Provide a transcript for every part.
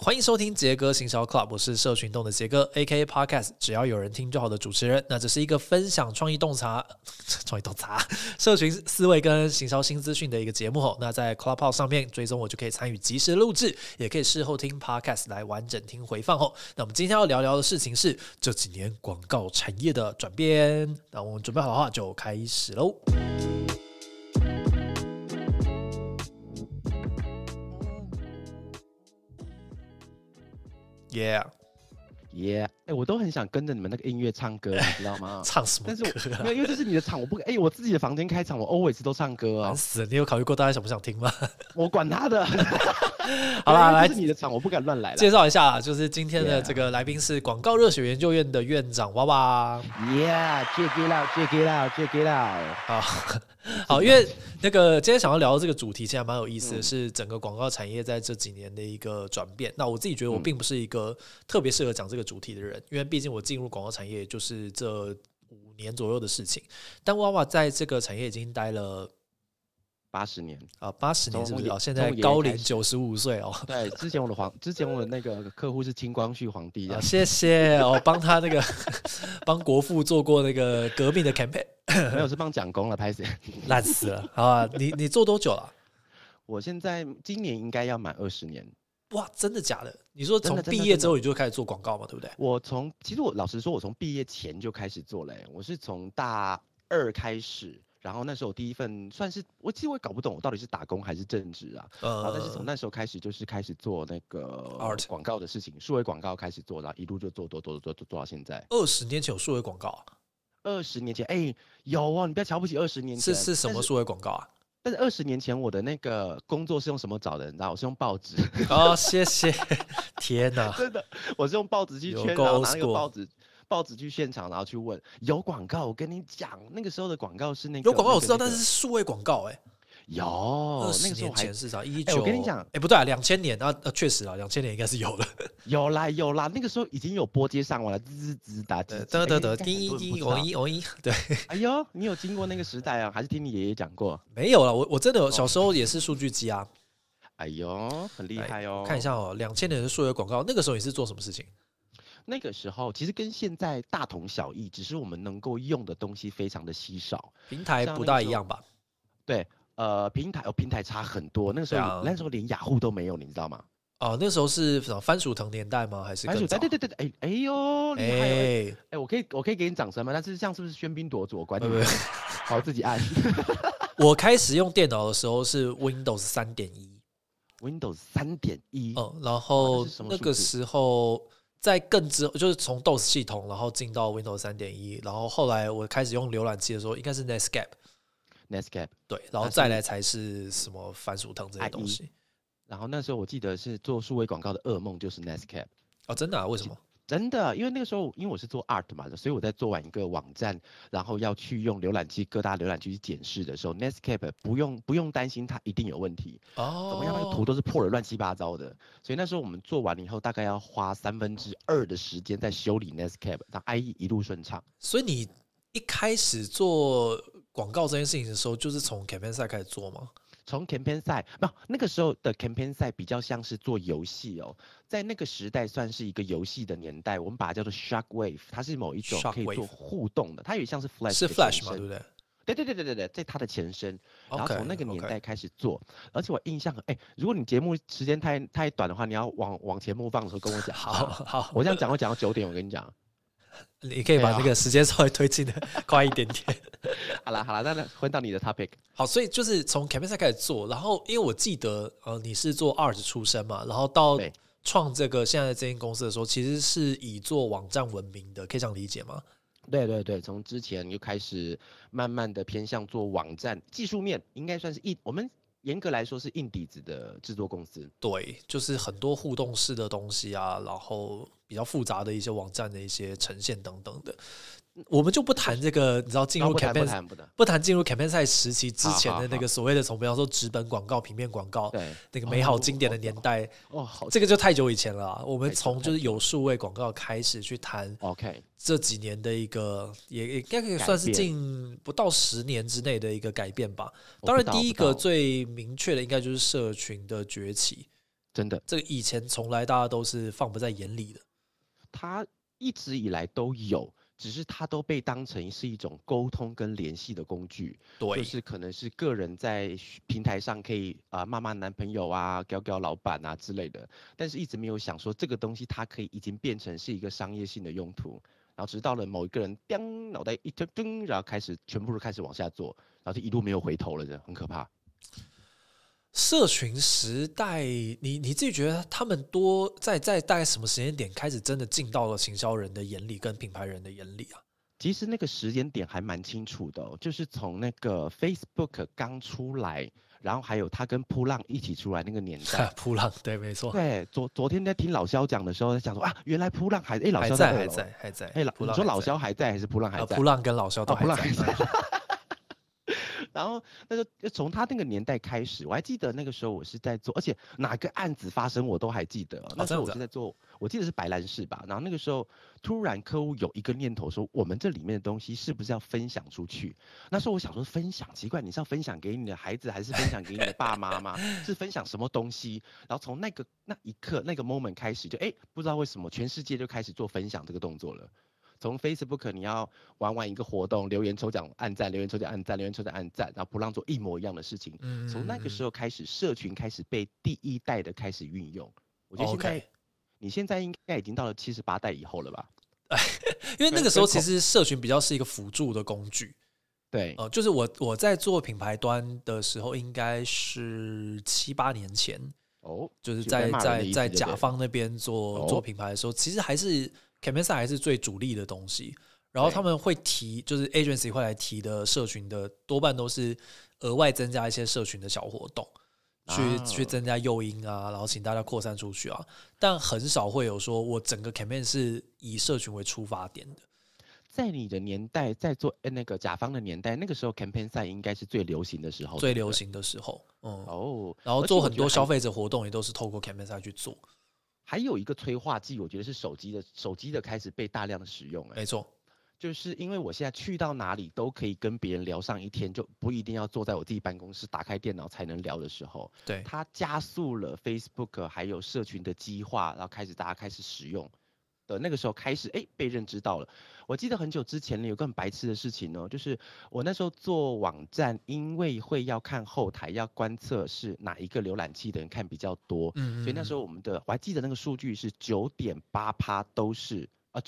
欢迎收听杰哥行销 Club， 我是社群洞的杰哥 ，A.K.A. Podcast， 只要有人听就好的主持人。那这是一个分享创意洞察、社群思维跟行销新资讯的一个节目。那在 Clubhouse 上面追踪我就可以参与即时录制，也可以事后听 Podcast 来完整听回放。那我们今天要聊聊的事情是这几年广告产业的转变。那我们准备好的话就开始喽。 Yeah， 我都很想跟着你们那个音乐唱歌，你知道吗？ 唱什么歌啊？ 但是没有，因为这是你的场，我自己的房间开场，我 always 都唱歌啊。 烦死了！你有考虑过大家想不想听吗？ 我管他的。 好啦，来， 这是你的场，我不敢乱来。 介绍一下，就是今天的这个来宾是广告热血研究院的院长娃娃。 Yeah，check it out，check it out，check it out。 好，因为那个今天想要聊的这个主题，其实还蛮有意思的，是整个广告产业在这几年的一个转变。那我自己觉得我并不是一个特别适合讲这个主题的人，因为毕竟我进入广告产业就是这5年左右的事情。但娃娃在这个产业已经待了 80年啊，80年是不是？现在高龄95岁哦。 对，之前我的那个客户是清光绪皇帝啊。 谢谢哦，帮他那个帮国父做过那个革命的 campaign。 没有，是帮蒋公了，拍谁？ 烂死了！好啊，你做多久了？ 我现在今年应该要满20年。 哇，真的假的？你说从毕业之后你就开始做广告嘛，对不对？ 其实我老实说，我从毕业前就开始做了。我是从大2开始，然后那时候我第一份算是其实我也搞不懂我到底是打工还是正职啊。然后但是从那时候开始就是开始做那个广告的事情，数位广告开始做，然后一路就做到现在。 20年前有数位广告啊 ？20年前，有哦，你不要瞧不起20年前。 是什么数位广告啊？ 但是20年前我的那个工作是用什么找的？你知道，我是用报纸。 哦，谢谢。天哪， 真的，我是用报纸去圈，然后拿那个报纸去现场，然后去问有广告。我跟你讲，那个时候的广告是那个有广告我知道，但是数位广告有 20年前是啥？19， 我跟你讲， 不对啊，2000年啊，确实啊，2000年应该是有的。 有啦，那个时候已经有拨接上完了，滋打滴， 滴，哦一，对。 哎呦，你有经过那个时代啊？还是听你爷爷讲过？ 没有啦，我真的小时候也是数据机啊。 哎呦，很厉害哦！ 看一下2000年的数位广告，那个时候你是做什么事情？ 那个时候其实跟现在大同小异，只是我们能够用的东西非常的稀少， 平台不大一样吧？ 对。平台差很多，那时候连雅虎都没有，你知道吗？ 哦，那时候是什么番薯藤年代吗？还是更早？ 对，哎呦，厉害！我可以给你掌声吗？但是这样是不是喧宾夺主？管你，好，自己按。 我开始用电脑的时候是 Windows 3.1，Windows 3.1， 然后那个时候在更之后就是从 DOS 系统，然后进到 Windows 3.1，然后后来我开始用浏览器的时候，应该是 Netscape， 对，然后再来才是什么番薯藤这些东西。 然后那时候我记得是做数位广告的噩梦就是 Netscape。 哦，真的啊？为什么？ 真的，因为那个时候因为我是做 art 嘛，所以我在做完一个网站，然后要去用各大浏览器去检视的时候 ，Netscape 不用担心它一定有问题。怎么样？那个图都是破了乱七八糟的，所以那时候我们做完了以后，大概要花2/3的时间在修理 Netscape， 让 IE 一路顺畅。 所以你一开始做广告这件事情的时候，就是从 campaign side 开始做吗？ 从 campaign side， 没有，那个时候的 campaign side 比较像是做游戏哦，在那个时代算是一个游戏的年代，我们把它叫做 Shockwave， 它是某一种可以做互动的，它有点像是 Flash， 是 Flash 嘛，对不对？ 对，在它的前身，然后从那个年代开始做，而且我印象如果你节目时间太短的话，你要往前播放的时候跟我讲。 好， 我这样讲会讲到9点，我跟你讲。 你可以把那个时间稍微推进的快一点点。 好啦，那回到你的 topic。 好，所以就是从 campaign side 开始做，然后因为我记得你是做 art 出身嘛，然后到创这个现在这间公司的时候，其实是以做网站闻名的，可以这样理解吗？ 对，从之前就开始慢慢的偏向做网站技术面，应该算是我们严格来说是硬底子的制作公司。 对，就是很多互动式的东西啊，然后比较复杂的一些网站的一些呈现等等的。我们就不谈这个，你知道进入 campaign 不谈进入 campaign 赛时期之前的那个所谓的从比方说纸本广告、平面广告，那个美好经典的年代，这个就太久以前了啊。我们从就是有数位广告开始去谈这几年的一个，也应该可以算是近不到10年之内的一个改变吧。当然，第一个最明确的应该就是社群的崛起。 真的， 这个以前从来大家都是放不在眼里的。 它一直以来都有，只是它都被当成是一种沟通跟联系的工具。 对， 就是可能是个人在平台上可以骂骂男朋友啊、屌屌老板啊之类的，但是一直没有想说这个东西它可以已经变成是一个商业性的用途。然后直到了某一个人叮脑袋一噔，然后全部都开始往下做，然后就一路没有回头了，很可怕。 社群时代，你自己觉得他们在大概什么时间点开始真的进到了行销人的眼里跟品牌人的眼里啊？ 其实那个时间点还蛮清楚的就是从那个 Facebook 刚出来，然后还有他跟扑浪一起出来那个年代。 扑浪，对，没错。 对，昨天在听老萧讲的时候，在讲说原来扑浪老萧还在。 你说老萧还在还是扑浪还在？ 扑浪跟老萧都还在。 然后那就从他那个年代开始，我还记得那个时候我是在做，而且哪个案子发生我都还记得。那时候我是在做，我记得是白兰氏吧。然后那个时候突然客户有一个念头说，我们这里面的东西是不是要分享出去？那时候我想说分享，奇怪，你是要分享给你的孩子，还是分享给你的爸妈吗？是分享什么东西？然后从那一刻那个 moment 开始，就不知道为什么全世界就开始做分享这个动作了。从 Facebook 你要玩一个活动，留言抽奖按赞，留言抽奖按赞，留言抽奖按赞，然后扑浪做一模一样的事情。从那个时候开始，社群开始被第一代的开始运用。我觉得你现在应该已经到了78代以后了吧？ 因为那个时候其实社群比较是一个辅助的工具。 对， 就是我在做品牌端的时候，应该是7、8年前。就是在甲方那边做品牌的时候，其实还是 campaign side 还是最主力的东西。然后他们会提，就是 agency 会来提的社群的，多半都是额外增加一些社群的小活动，去增加诱因啊，然后请大家扩散出去啊。但很少会有说我整个 campaign 是以社群为出发点的。 在你的年代，在做那个甲方的年代，那个时候 campaign 赛应该是最流行的时候。 最流行的时候，然后做很多消费者活动也都是透过 campaign 赛去做。 还有一个催化剂，我觉得是手机的开始被大量的使用。 没错， 就是因为我现在去到哪里都可以跟别人聊上一天，就不一定要坐在我自己办公室打开电脑才能聊的时候， 对， 它加速了 Facebook 还有社群的激化，然后大家开始使用。的那个时候开始被认知到了。我记得很久之前有个很白痴的事情就是我那时候做网站，因为会要看后台，要观测是哪一个浏览器的人看比较多，所以那时候我还记得那个数据是9.8%都是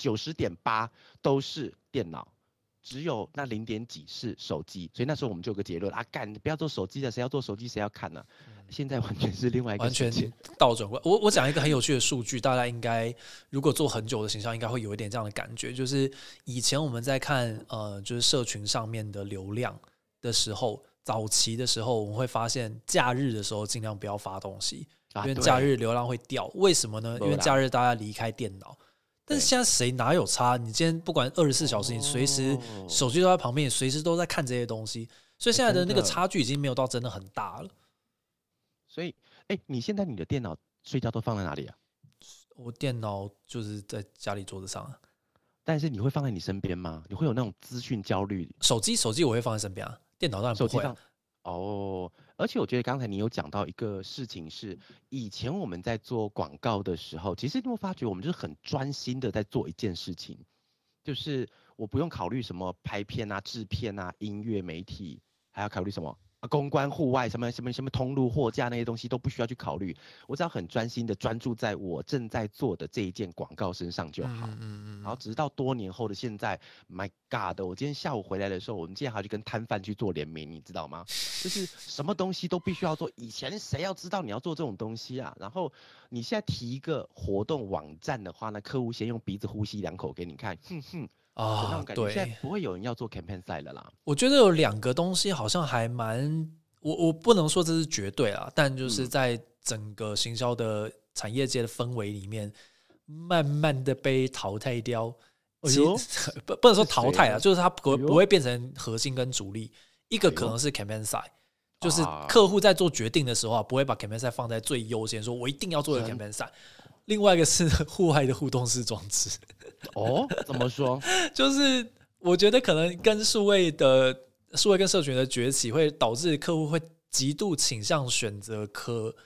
90.8%都是电脑，只有那0点几是手机，所以那时候我们就有个结论干，不要做手机的，谁要做手机谁要看呢？现在完全是另外一个世界， 完全倒转过来。我讲一个很有趣的数据，大家应该如果做很久的行销，应该会有一点这样的感觉，就是以前我们在看就是社群上面的流量的时候，早期的时候我们会发现假日的时候尽量不要发东西，因为假日流量会掉。为什么呢？因为假日大家离开电脑。但是现在谁哪有差？你今天不管24小时，你随时手机都在旁边，你随时都在看这些东西，所以现在的那个差距已经没有到真的很大了。 所以，你现在你的电脑睡觉都放在哪里啊？ 我电脑就是在家里桌子上但是你会放在你身边吗？你会有那种资讯焦虑？ 手机我会放在身边啊，电脑当然不会而且我觉得刚才你有讲到一个事情是，以前我们在做广告的时候，其实你会发觉我们就是很专心的在做一件事情，就是我不用考虑什么拍片啊、制片啊、音乐媒体，还要考虑什么公关、户外什么通路、货架那些东西都不需要去考虑，我只要很专心的专注在我正在做的这一件广告身上就好。然后直到多年后的现在 ，My God！ 我今天下午回来的时候，我们今天还要去跟摊贩去做联名，你知道吗？就是什么东西都必须要做。以前谁要知道你要做这种东西啊？然后你现在提一个活动网站的话呢，客户先用鼻子呼吸2口给你看，那种感觉，现在不会有人要做 campaign 赛了啦。 我觉得有2个东西好像还蛮，我不能说这是绝对啦，但就是在整个行销的产业界的氛围里面，慢慢的被淘汰掉。不能说淘汰啦，就是它不会变成核心跟主力。一个可能是 campaign 赛，就是客户在做决定的时候不会把 campaign 赛放在最优先，说我一定要做一个 campaign 赛。另外一个是户外的互动式装置。 怎么说？ 就是我觉得可能跟数位跟社群的崛起，会导致客户会极度倾向选择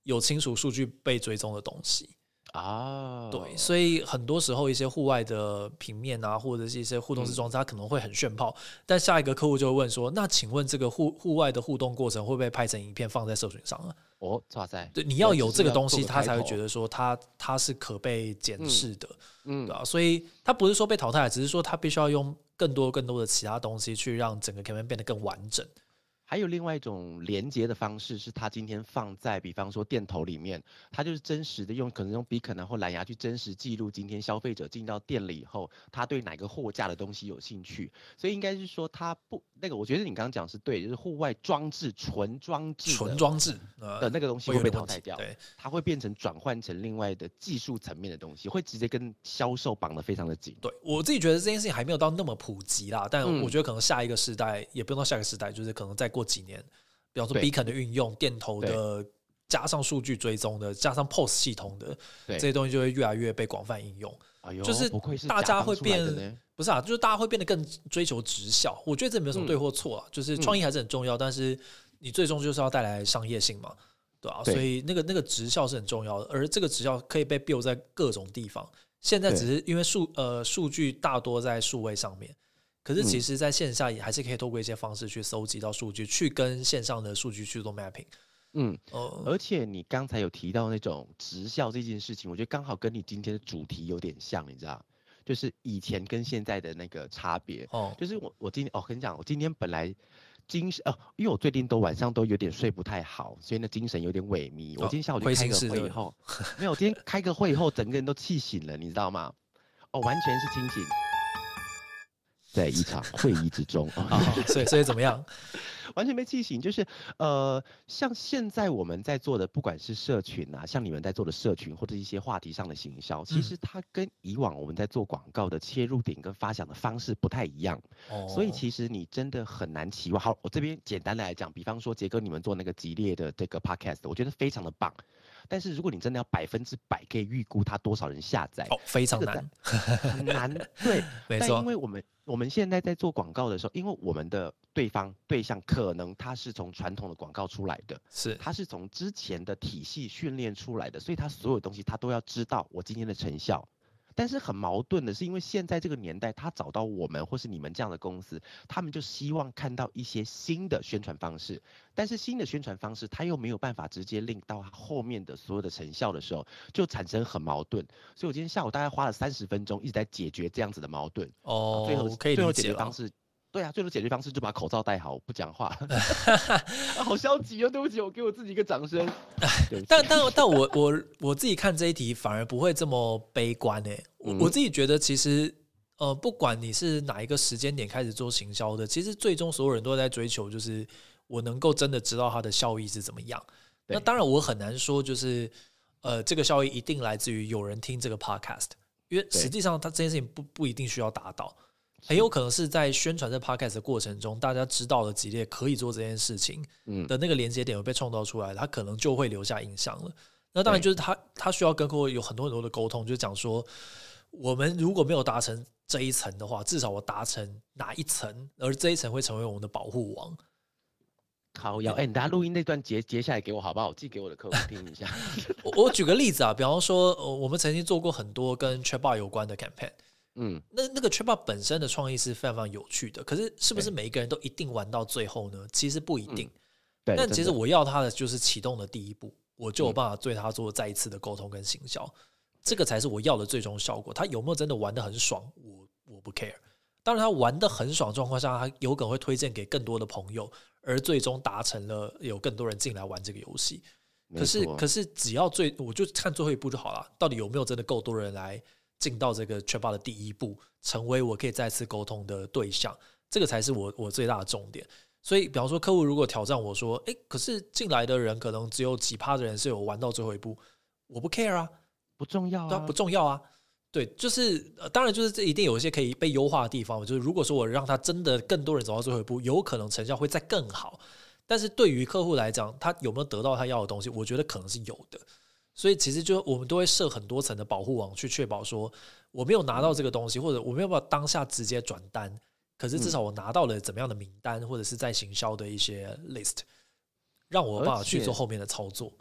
有清楚数据被追踪的东西啊。 对，所以很多时候一些户外的平面啊，或者是一些互动式装置，它可能会很炫炮，但下一个客户就会问说，那请问这个户外的互动过程会不会拍成影片放在社群上啊？ 哇塞， 对，你要有这个东西，他才会觉得说它是可被检视的，对啊，所以它不是说被淘汰，只是说它必须要用更多的其他东西去让整个 campaign 变得更完整。 还有另外一种连接的方式，是他今天放在比方说店头里面，他就是真实的可能用 beacon 或蓝牙去真实记录今天消费者进到店里以后，他对哪个货架的东西有兴趣。所以应该是说他不那个，我觉得你刚刚讲是对，就是户外装置纯装置的那个东西会被淘汰掉，它会变成转换成另外的技术层面的东西，会直接跟销售绑得非常的紧。 对，我自己觉得这件事情还没有到那么普及啦，但我觉得可能下一个世代，也不用到下一个世代，就是可能再过几年，比方说 beacon 的运用、店头的，加上数据追踪的，加上 POS 系统的这些东西，就会越来越被广泛应用。就是大家会变，不是啊，就是大家会变得更追求直效。我觉得这没有什么对或错啊，就是创意还是很重要，但是你最终就是要带来商业性嘛，对啊，所以那个直效是很重要的，而这个直效可以被 build 在各种地方。现在只是因为数据大多在数位上面，可是其实在线下也还是可以透过一些方式去搜集到数据，去跟线上的数据去做 mapping。 而且你刚才有提到那种直效这件事情，我觉得刚好跟你今天的主题有点像，你知道，就是以前跟现在的那个差别。就是我今天跟你讲，我今天本来精神因为我最近晚上都有点睡不太好，所以呢精神有点萎靡。我今天下午就开个会以后，没有，我今天开个会以后，整个人都气醒了，你知道吗？完全是清醒，在一场会议之中所以怎么样？ 完全被气醒，就是像现在我们在做的，不管是社群啊，像你们在做的社群或者一些话题上的行销，其实它跟以往我们在做广告的切入点跟发想的方式不太一样。所以其实你真的很难期望。好，我这边简单的来讲，比方说杰哥你们做那个激烈的这个 podcast， 我觉得非常的棒。但是如果你真的要100%可以预估它多少人下载， 非常难， 很难。对， 没错。 但因为我们现在在做广告的时候，因为我们的对象可能他是从传统的广告出来的，他是从之前的体系训练出来的，所以他所有东西他都要知道我今天的成效。但是很矛盾的是，因为现在这个年代，他找到我们或是你们这样的公司，他们就希望看到一些新的宣传方式，但是新的宣传方式他又没有办法直接 link 到后面的所有的成效的时候，就产生很矛盾。所以我今天下午大概花了30分钟一直在解决这样子的矛盾。 最后解决方式。对啊，最后解决方式就把口罩戴好，不讲话。好消极哦，对不起，我给我自己一个掌声。 但我自己看这一题反而不会这么悲观欸。我自己觉得其实不管你是哪一个时间点开始做行销的，其实最终所有人都在追求就是我能够真的知道它的效益是怎么样。那当然我很难说就是这个效益一定来自于有人听这个 podcast， 因为实际上它这件事情不一定需要达到。很有可能是在宣传这 podcast 的过程中，大家知道了激烈可以做这件事情的那个连接点有被创造出来，他可能就会留下印象了。那当然就是他需要跟客户有很多的沟通，就是讲说我们如果没有达成这一层的话，至少我达成哪一层，而这一层会成为我们的保护网。 好，你等下录音那段截下来给我好不好？我寄给我的客户听一下。 我举个例子啊，比方说我们曾经做过很多跟 Chatbot 有关的 campaign。那个 Chatbot 本身的创意是非常非常有趣的，可是是不是每一个人都一定玩到最后呢？其实不一定。但其实我要他的就是启动的第一步，我就有办法对他做再一次的沟通跟行销，这个才是我要的最终效果。他有没有真的玩得很爽，我不 care。当然他玩得很爽的状况下，他有可能会推荐给更多的朋友，而最终达成了有更多人进来玩这个游戏。可是只要我就看最后一步就好了，到底有没有真的够多人来进到这个 Chatbot 的第一步，成为我可以再次沟通的对象，这个才是我最大的重点。所以比方说客户如果挑战我说可是进来的人可能只有几%的人是有玩到最后一步，我不 care 啊， 不重要啊， 不重要啊。对，就是当然就是这一定有一些可以被优化的地方，就是如果说我让他真的更多人走到最后一步，有可能成效会再更好。但是对于客户来讲，他有没有得到他要的东西，我觉得可能是有的。所以其实就我们都会设很多层的保护网，去确保说我没有拿到这个东西，或者我没有办法当下直接转单，可是至少我拿到了怎么样的名单，或者是在行销的一些 list， 让我有办法去做后面的操作。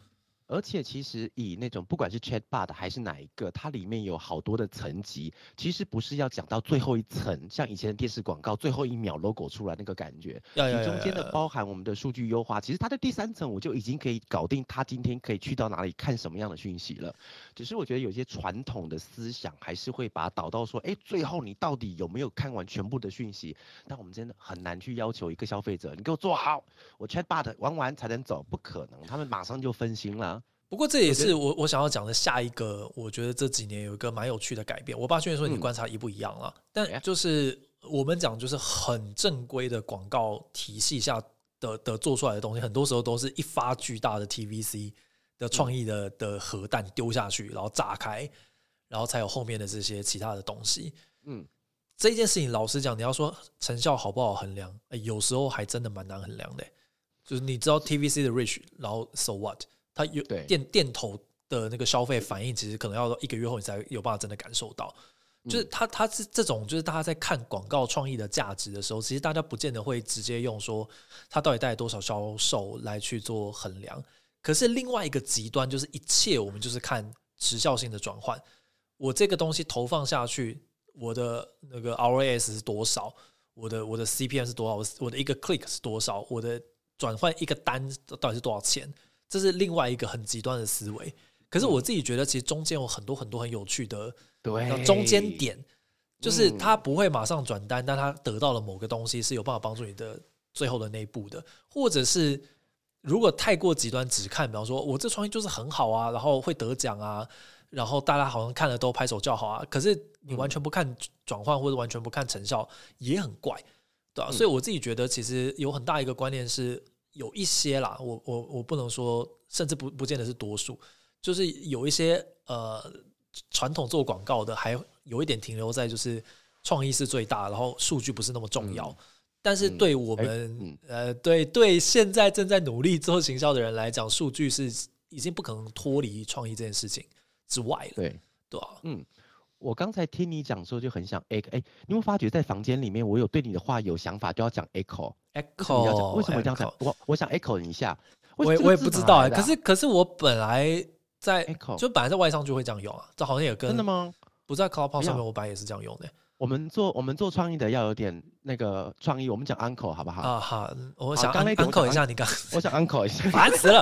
而且其实以那种不管是 Chatbot 还是哪一个，它里面有好多的层级，其实不是要讲到最后一层，像以前的电视广告最后1秒 logo 出来那个感觉，其中间的包含我们的数据优化，其实它的第3层我就已经可以搞定，它今天可以去到哪里看什么样的讯息了。只是我觉得有些传统的思想还是会把它导到说，最后你到底有没有看完全部的讯息？但我们真的很难去要求一个消费者，你给我做好，我 Chatbot 玩完才能走，不可能，他们马上就分心了。 不过这也是我想要讲的下一个，我觉得这几年有一个蛮有趣的改变。我爸虽然说你观察一不一样啦，但就是我们讲就是很正规的广告体系下的做出来的东西，很多时候都是一发巨大的 TVC 的创意的核弹丢下去，然后炸开，然后才有后面的这些其他的东西。这件事情老实讲，你要说成效好不好衡量，有时候还真的蛮难衡量的。就是你知道 TVC 的 reach， 然后 so what？它有店头的那个消费反应，其实可能要1个月后你才有办法真的感受到。就是它是这种，就是大家在看广告创意的价值的时候，其实大家不见得会直接用说它到底带来多少销售来去做衡量。可是另外一个极端就是一切我们就是看时效性的转换。我这个东西投放下去，我的那个 ROAS 是多少？我的 CPM 是多少？我的一个 click 是多少？我的转换一个单到底是多少钱？这是另外一个很极端的思维，可是我自己觉得其实中间有很多很多很有趣的中间点，就是他不会马上转单，但他得到了某个东西是有办法帮助你的最后的那一步的，或者是如果太过极端，只看比方说我这创意就是很好啊，然后会得奖啊，然后大家好像看了都拍手叫好啊，可是你完全不看转换或者完全不看成效也很怪，对啊，所以我自己觉得其实有很大一个观念是有一些啦，我不能说，甚至不见得是多数，就是有一些传统做广告的，还有一点停留在就是创意是最大，然后数据不是那么重要。但是对我们对现在正在努力做行销的人来讲，数据是已经不可能脱离创意这件事情之外了。对啊， 我刚才听你讲说就很想 echo， 你有没有发觉在房间里面我有对你的话有想法就要讲 echo？ 为什么这样讲？我想 echo 你一下， 我也不知道可是我本来在 echo， 就本来在外商就会这样用啊，这好像也跟真的吗？ 不在 Clubhouse 上面，我本来也是这样用的。 我们做创意的要有点那个创意，我们讲 uncle 好不好？ 啊好，我想 uncle 一下你刚， 我想 uncle 一下， 烦死了。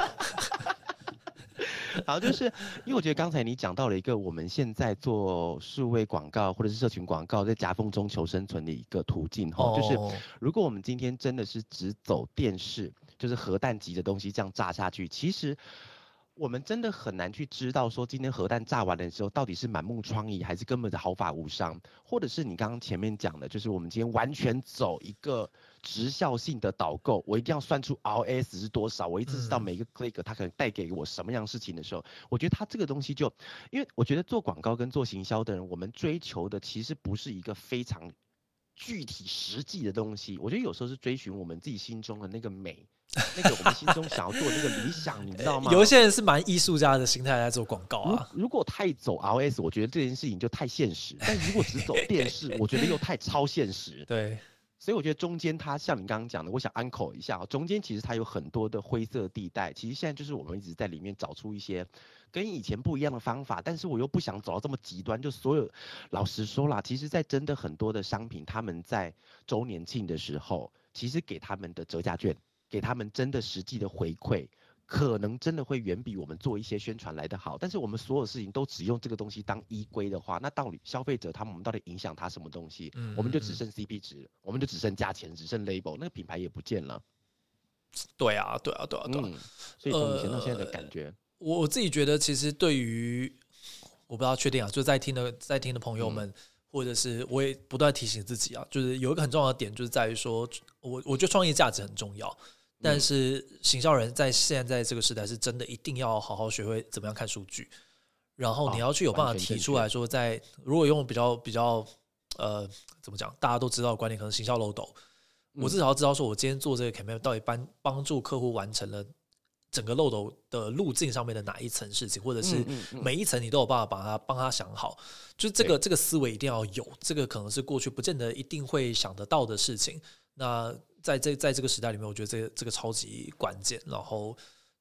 好，就是因为我觉得刚才你讲到了一个我们现在做数位广告或者是社群广告在夹缝中求生存的一个途径就是如果我们今天真的是只走电视，就是核弹级的东西这样炸下去，其实我们真的很难去知道说今天核弹炸完的时候到底是满目疮痍还是根本的毫发无伤，或者是你刚刚前面讲的，就是我们今天完全走一个直效性的导购，我一定要算出 ROAS 是多少，我一直知道每个 click 它可能带给我什么样的事情的时候，我觉得它这个东西就，因为我觉得做广告跟做行销的人，我们追求的其实不是一个非常具体实际的东西，我觉得有时候是追寻我们自己心中的那个美。那个我们心中想要做的那个理想，你知道吗？ 有一些人是蛮艺术家的心态在做广告啊。 如果太走 ROS， 我觉得这件事情就太现实；但如果只走电视，我觉得又太超现实。 对， 所以我觉得中间它像你刚刚讲的，我想 uncle 一下，中间其实它有很多的灰色地带。其实现在就是我们一直在里面找出一些跟以前不一样的方法，但是我又不想走到这么极端。就所有老实说啦，其实在真的很多的商品，他们在周年庆的时候，其实给他们的折价券。给他们真的实际的回馈，可能真的会远比我们做一些宣传来得好。但是我们所有事情都只用这个东西当依归的话，那到底消费者我们到底影响他什么东西？我们就只剩 CP 值，我们就只剩价钱，只剩 label， 那个品牌也不见了。 对啊。所以从以前到现在的感觉， 我自己觉得其实对于我不知道确定啊，就在听的朋友们。或者是我也不断提醒自己啊，就是有一个很重要的点，就是在于说，我觉得创业价值很重要，但是行销人在现在这个时代是真的一定要好好学会怎么样看数据，然后你要去有办法提出来说，在如果用比较怎么讲，大家都知道的观念，可能行销漏斗，我至少要知道说我今天做这个 campaign 到底帮助客户完成了整个漏斗的路径上面的哪一层事情，或者是每一层你都有办法帮他想好，就是这个思维一定要有，这个可能是过去不见得一定会想得到的事情。那在这个时代里面，我觉得这个超级关键。然后就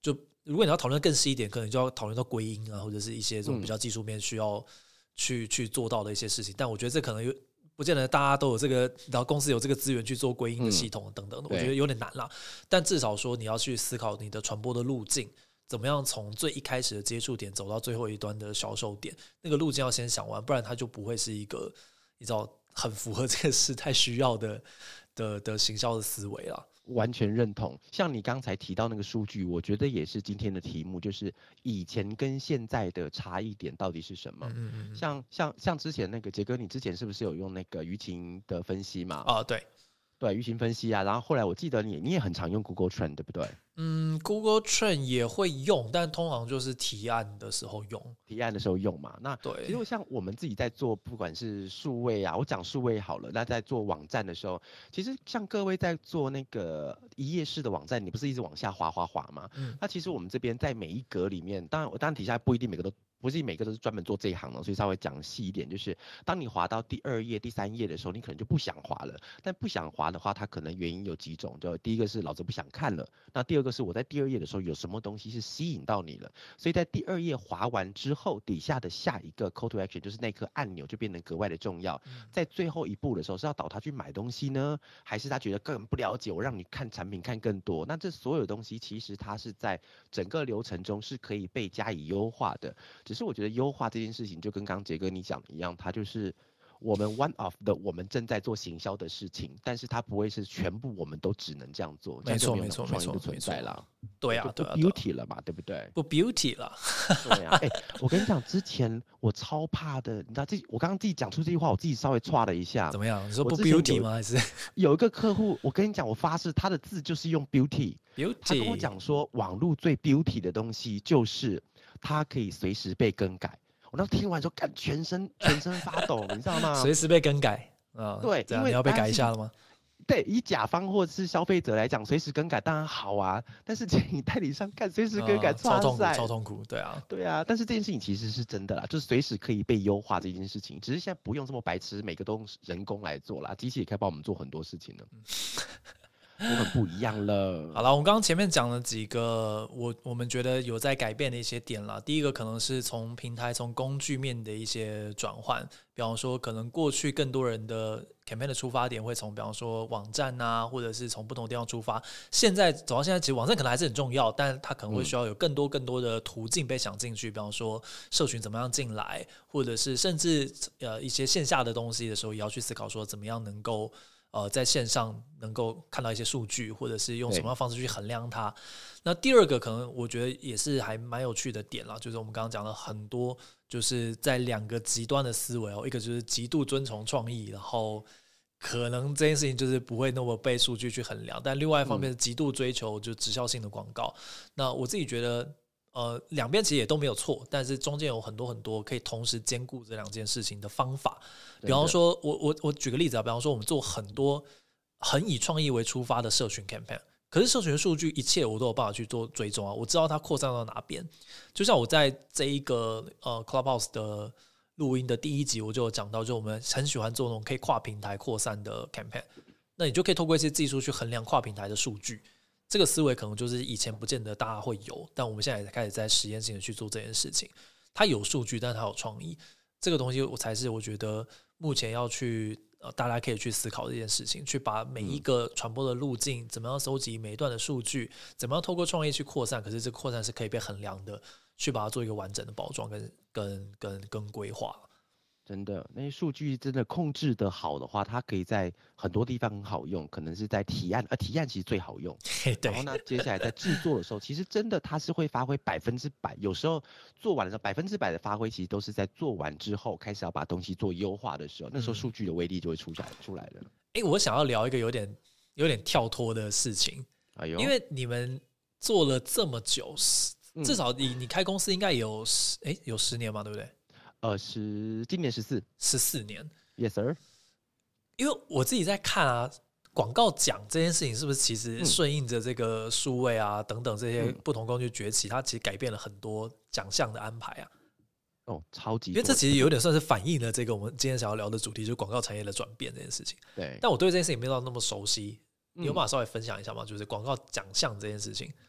如果你要讨论更细一点，可能就要讨论到归因啊，或者是一些这种比较技术面需要去做到的一些事情。但我觉得这可能不见得大家都有这个，然后公司有这个资源去做归因的系统等等的，我觉得有点难啦。但至少说你要去思考你的传播的路径，怎么样从最一开始的接触点走到最后一端的销售点，那个路径要先想完，不然它就不会是一个你知道很符合这个时代需要的行销的思维啦。 完全认同，像你刚才提到那个数据，我觉得也是今天的题目，就是以前跟现在的差异点到底是什么？像之前那个杰哥，你之前是不是有用那个舆情的分析嘛？ 对， 舆情分析啊，然后后来我记得你也很常用 Google Trend， 对不对 ？Google Trend 也会用，但通常就是提案的时候用嘛。那对， 其实像我们自己在做，不管是数位啊，我讲数位好了，那在做网站的时候，其实像各位在做那个一页式的网站，你不是一直往下滑吗？那其实我们这边在每一格里面，当然底下不一定不是每个都是专门做这一行的，所以稍微讲细一点，就是当你滑到第2页、第3页的时候，你可能就不想滑了。但不想滑的话，它可能原因有几种，就第一个是老子不想看了，那第二个是我在第2页的时候有什么东西是吸引到你了，所以在第2页滑完之后，底下的下一个 call to action 就是那颗按钮就变得格外的重要。在最后一步的时候，是要导他去买东西呢，还是他觉得根本不了解，我让你看产品看更多？那这所有东西其实它是在整个流程中是可以被加以优化的。只是我觉得优化这件事情就跟刚杰哥你讲的一样，它就是我们 one of the 我们正在做行销的事情，但是它不会是全部我们都只能这样做， 没错创意的存在啦。 对啊， 不 beauty 了嘛，对不对？ 不 beauty 了。 对啊，我跟你讲，之前我超怕的，你知道我刚刚自己讲出这句话，我自己稍微唰了一下。 怎么样？你说不 beauty 吗？还是有一个客户，我跟你讲，我发誓他的字就是用 beauty。他跟我讲说，网络最 beauty 的东西就是它可以随时被更改。我那听完之后，全身发抖，你知道吗？ 随时被更改对， 因为你要被改一下了吗？ 对，以甲方或者是消费者来讲，随时更改当然好啊，但是你代理商看随时更改， 超痛苦，对啊。 但是这件事情其实是真的啦，就是随时可以被优化这件事情，只是现在不用这么白痴，每个都用人工来做啦，机器也可以帮我们做很多事情了。都很不一样了。 好了，我们刚刚前面讲了几个我们觉得有在改变的一些点啦。第一个可能是从平台、从工具面的一些转换，比方说可能过去更多人的 campaign 的出发点会从比方说网站啊，或者是从不同的地方出发。现在走到现在，其实网站可能还是很重要，但它可能会需要有更多的途径被想进去，比方说社群怎么样进来，或者是甚至一些线下的东西的时候，也要去思考说怎么样能够在线上能够看到一些数据，或者是用什么样的方式去衡量它。那第二个可能我觉得也是还蛮有趣的点啦，就是我们刚刚讲了很多，就是在两个极端的思维一个就是极度遵从创意，然后可能这件事情就是不会那么被数据去衡量，但另外一方面是极度追求就直销性的广告。那我自己觉得两边其实也都没有错，但是中间有很多可以同时兼顾这两件事情的方法。比方说我举个例子啊，比方说我们做很多很以创意为出发的社群 campaign， 可是社群数据一切我都有办法去做追踪啊，我知道它扩散到哪边。就像我在这一个Clubhouse 的录音的第1集我就有讲到，就我们很喜欢做那种可以跨平台扩散的 campaign， 那你就可以透过一些技术去衡量跨平台的数据。这个思维可能就是以前不见得大家会有，但我们现在也开始在实验性的去做这件事情。它有数据，但是它有创意，这个东西才是我觉得目前要去大家可以去思考这件事情，去把每一个传播的路径，怎么样收集每一段的数据，怎么样透过创意去扩散，可是这个扩散是可以被衡量的，去把它做一个完整的包装跟规划。 真的，那些数据真的控制的好的话，它可以在很多地方很好用，可能是在提案，提案其实最好用。然后呢，接下来在制作的时候，其实真的它是会发挥100%，有时候做完的时候100%的发挥，其实都是在做完之后开始要把东西做优化的时候，那时候数据的威力就会出来了。 我想要聊一个有点跳脱的事情，因为你们做了这么久，至少你开公司应该有10年嘛，对不对？ 今年14 年 ，Yes sir。 因为我自己在看啊，广告奖这件事情是不是其实顺应着这个数位啊等等这些不同工具崛起，它其实改变了很多奖项的安排啊。 超级多， 因为这其实有点算是反映了这个我们今天想要聊的主题，就是广告产业的转变这件事情。 对， 但我对这件事情没有那么熟悉，你有办法稍微分享一下吗？就是广告奖项这件事情。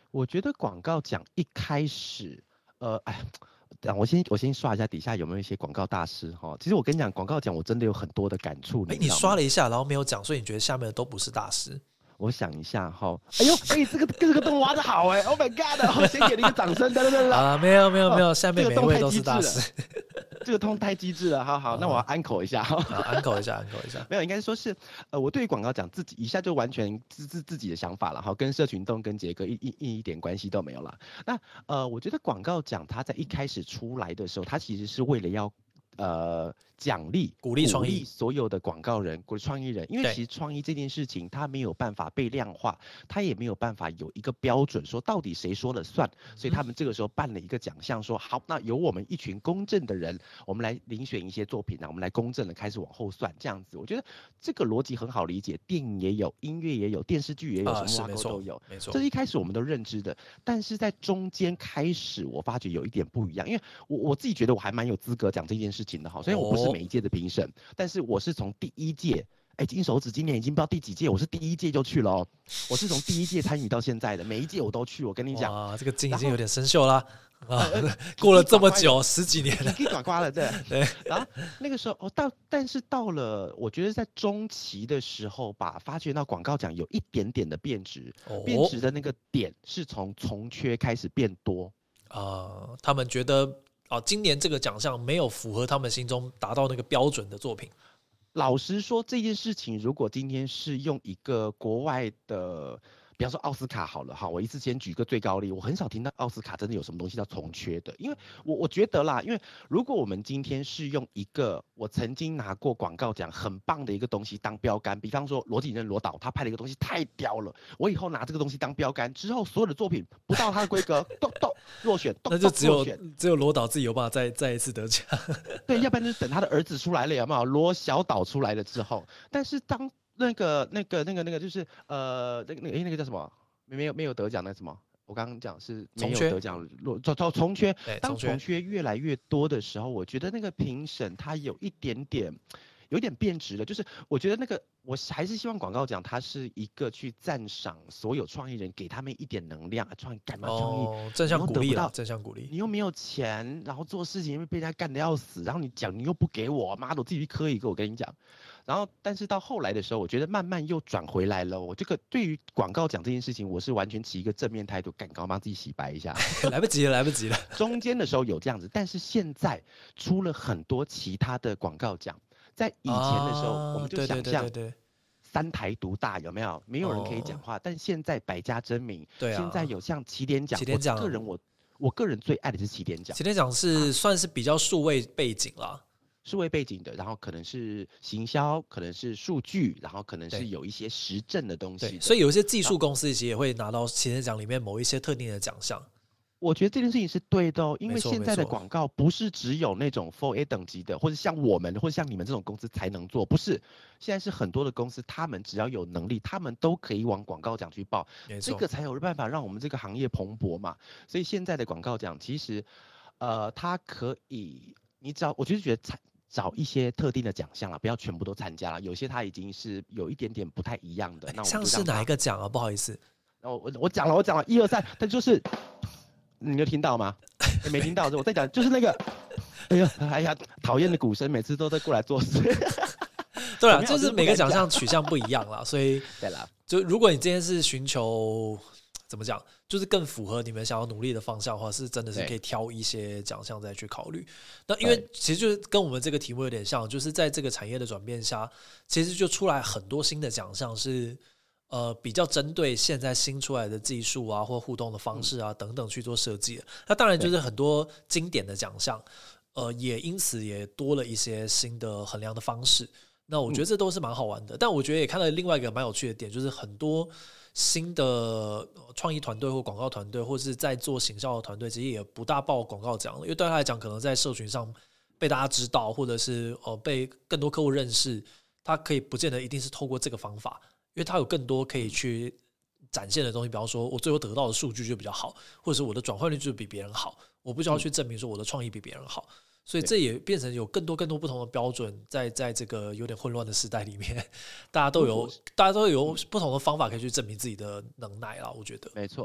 我觉得广告奖一开始，我先刷一下底下有没有一些广告大师哈。其实我跟你讲，广告奖我真的有很多的感触。 你刷了一下，然后没有讲，所以你觉得下面的都不是大师？ 我想一下哈，这个洞挖的好，Oh my god！ 先给你一个掌声， 啊，没有，下面每一位都是大师。 这个洞太机智了，好，那我要安口一下， 安口一下。 没有，应该说是，我对于广告讲自己一下就完全自己的想法了，跟社群动跟杰哥一点关系都没有了。那我觉得广告奖它在一开始出来的时候，它其实是为了要奖励鼓励所有的广告人、鼓励创意人，因为其实创意这件事情它没有办法被量化，它也没有办法有一个标准说到底谁说了算，所以他们这个时候办了一个奖项，说好，那由我们一群公正的人，我们来遴选一些作品，我们来公正的开始往后算，这样子，我觉得这个逻辑很好理解，电影也有，音乐也有，电视剧也有，什么挖沟都有， 没错， 这是一开始我们都认知的，但是在中间开始，我发觉有一点不一样，因为我自己觉得我还蛮有资格讲这件事情的哈，虽然我不是每一届的评审，但是我是从第一届，金手指今年已经不知道第几届，我是第一届就去了哦，我是从第一届参与到现在的，每一届我都去，我跟你讲， 哇，这个筋已经有点生锈了。过了这么久，10几年了， 可以刮刮了，对。然后那个时候，但是到了，我觉得在中期的时候吧，发觉到广告奖有一点点的变质，变质的那个点是从缺开始变多。 他们觉得今年这个奖项没有符合他们心中达到那个标准的作品。 老实说，这件事情如果今天是用一个国外的，比方说奥斯卡好了哈，我一次先举一个最高例，我很少听到奥斯卡真的有什么东西叫从缺的，因为我觉得啦，因为如果我们今天是用一个我曾经拿过广告奖很棒的一个东西当标杆，比方说罗锦任罗导他拍了一个东西太屌了，我以后拿这个东西当标杆之后，所有的作品不到他的规格都落选， 那就只有罗导自己有办法再一次得奖。 对，要不然就是等他的儿子出来了，有没有？罗小岛出来了之后，但是当那个就是那个叫什么？没有得奖那什么？我刚刚讲是没有得奖，从缺。当从缺越来越多的时候，我觉得那个评审他有点变质了。就是我觉得我还是希望广告奖它是一个去赞赏所有创意人，给他们一点能量，创意干嘛？创意正向鼓励啦，正向鼓励。 你又没有钱，然后做事情又被人家干得要死，然后你讲你又不给我，妈的，我自己去磕一个，我跟你讲。然后，但是到后来的时候，我觉得慢慢又转回来了。我这个对于广告奖这件事情，我是完全持一个正面态度，赶快帮自己洗白一下。 来不及了。 中间的时候有这样子，但是现在出了很多其他的广告奖。在以前的时候，我们就想象三台独大，有没有？没有人可以讲话。但现在百家争鸣，现在有像起点奖，我个人最爱的是起点奖。 起点奖是算是比较数位背景啦。 数位背景的，然后可能是行销，可能是数据，然后可能是有一些实证的东西的。 所以有一些技术公司其实也会拿到起点奖里面某一些特定的奖项。 我觉得这件事情是对的因为现在的广告不是只有那种 4A 等级的，或者像我们或者像你们这种公司才能做，不是。现在是很多的公司，他们只要有能力，他们都可以往广告奖去报，这个才有办法让我们这个行业蓬勃嘛。所以现在的广告奖其实，它可以，我就是觉得找一些特定的奖项啦，不要全部都参加了。有些它已经是有一点点不太一样的。那像是哪一个奖啊？不好意思， 我讲了1、2、3，但就是你有听到吗？没听到，我在讲就是那个，哎呀，讨厌的鼓声，每次都在过来做事。 对啊，就是每个奖项取向不一样啦，所以对啦， 就如果你今天是寻求怎么讲，就是更符合你们想要努力的方向的话，是真的是可以挑一些奖项再去考虑。那因为其实就是跟我们这个题目有点像，就是在这个产业的转变下，其实就出来很多新的奖项是比较针对现在新出来的技术啊或互动的方式啊等等去做设计的。那当然就是很多经典的奖项，也因此也多了一些新的衡量的方式。那我觉得这都是蛮好玩的，但我觉得也看到另外一个蛮有趣的点，就是很多新的创意团队或广告团队，或是在做行销的团队，其实也不大报广告奖了，因为对他来讲，可能在社群上被大家知道，或者是被更多客户认识，他可以不见得一定是透过这个方法，因为他有更多可以去展现的东西，比方说我最后得到的数据就比较好，或者是我的转换率就比别人好，我不需要去证明说我的创意比别人好。所以这也变成有更多不同的标准，在这个有点混乱的时代里面，大家都有不同的方法可以去证明自己的能耐啦。我觉得没错。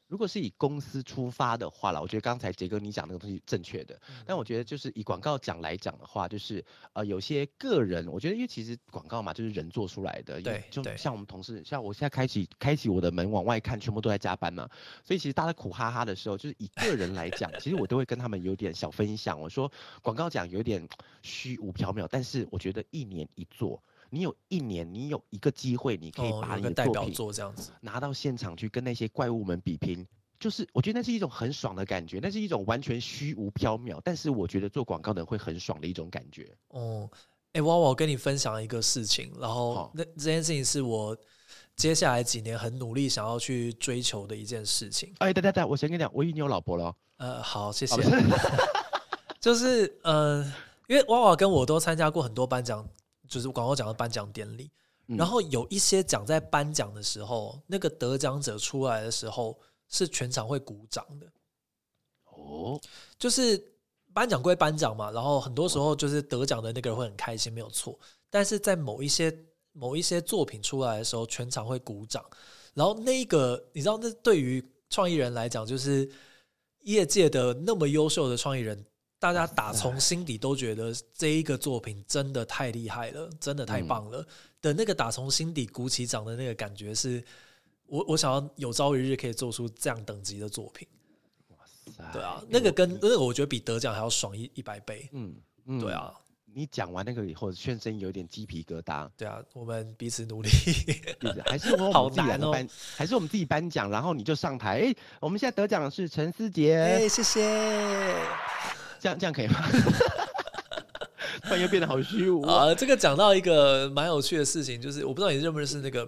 如果是以公司出发的话啦，我觉得刚才杰哥你讲那个东西正确的，但我觉得就是以广告讲来讲的话，就是有些个人，我觉得因为其实广告嘛就是人做出来的， 对， 就像我们同事，像我现在开启我的门往外看，全部都在加班嘛，所以其实大家苦哈哈的时候，就是以个人来讲，其实我都会跟他们有点小分享，我说广告讲有点虚无缥缈，但是我觉得一年一做。你有一年，你有一个机会，你可以把你的作品这样子拿到现场去跟那些怪物们比拼，就是我觉得那是一种很爽的感觉，那是一种完全虚无缥缈，但是我觉得做广告的人会很爽的一种感觉。 哦，我跟你分享一个事情，然后这件事情是我接下来几年很努力想要去追求的一件事情。 对，我先跟你讲，我以为你有老婆了。 好，谢谢。就是因为娃娃跟我都参加过很多颁奖。就是广告奖的颁奖典礼，然后有一些奖在颁奖的时候，那个得奖者出来的时候是全场会鼓掌的。就是颁奖归颁奖嘛，然后很多时候就是得奖的那个人会很开心，没有错。但是在某一些作品出来的时候，全场会鼓掌。然后那个你知道，那对于创意人来讲，就是业界的那么优秀的创意人。大家打从心底都觉得这一个作品真的太厉害了，真的太棒了的那个打从心底鼓起掌的那个感觉是，我想要有朝一日可以做出这样等级的作品。哇塞！对啊，那个我觉得比得奖还要爽100倍。对啊。 你讲完那个以后，轩声有点鸡皮疙瘩。 对啊，我们彼此努力。 还是我们自己两个还是我们自己颁奖，然后你就上台。我们现在得奖的是陈思杰。 谢谢。 这样可以吗？突然又变得好虚无这个讲到一个蛮有趣的事情，就是我不知道你认不认识那个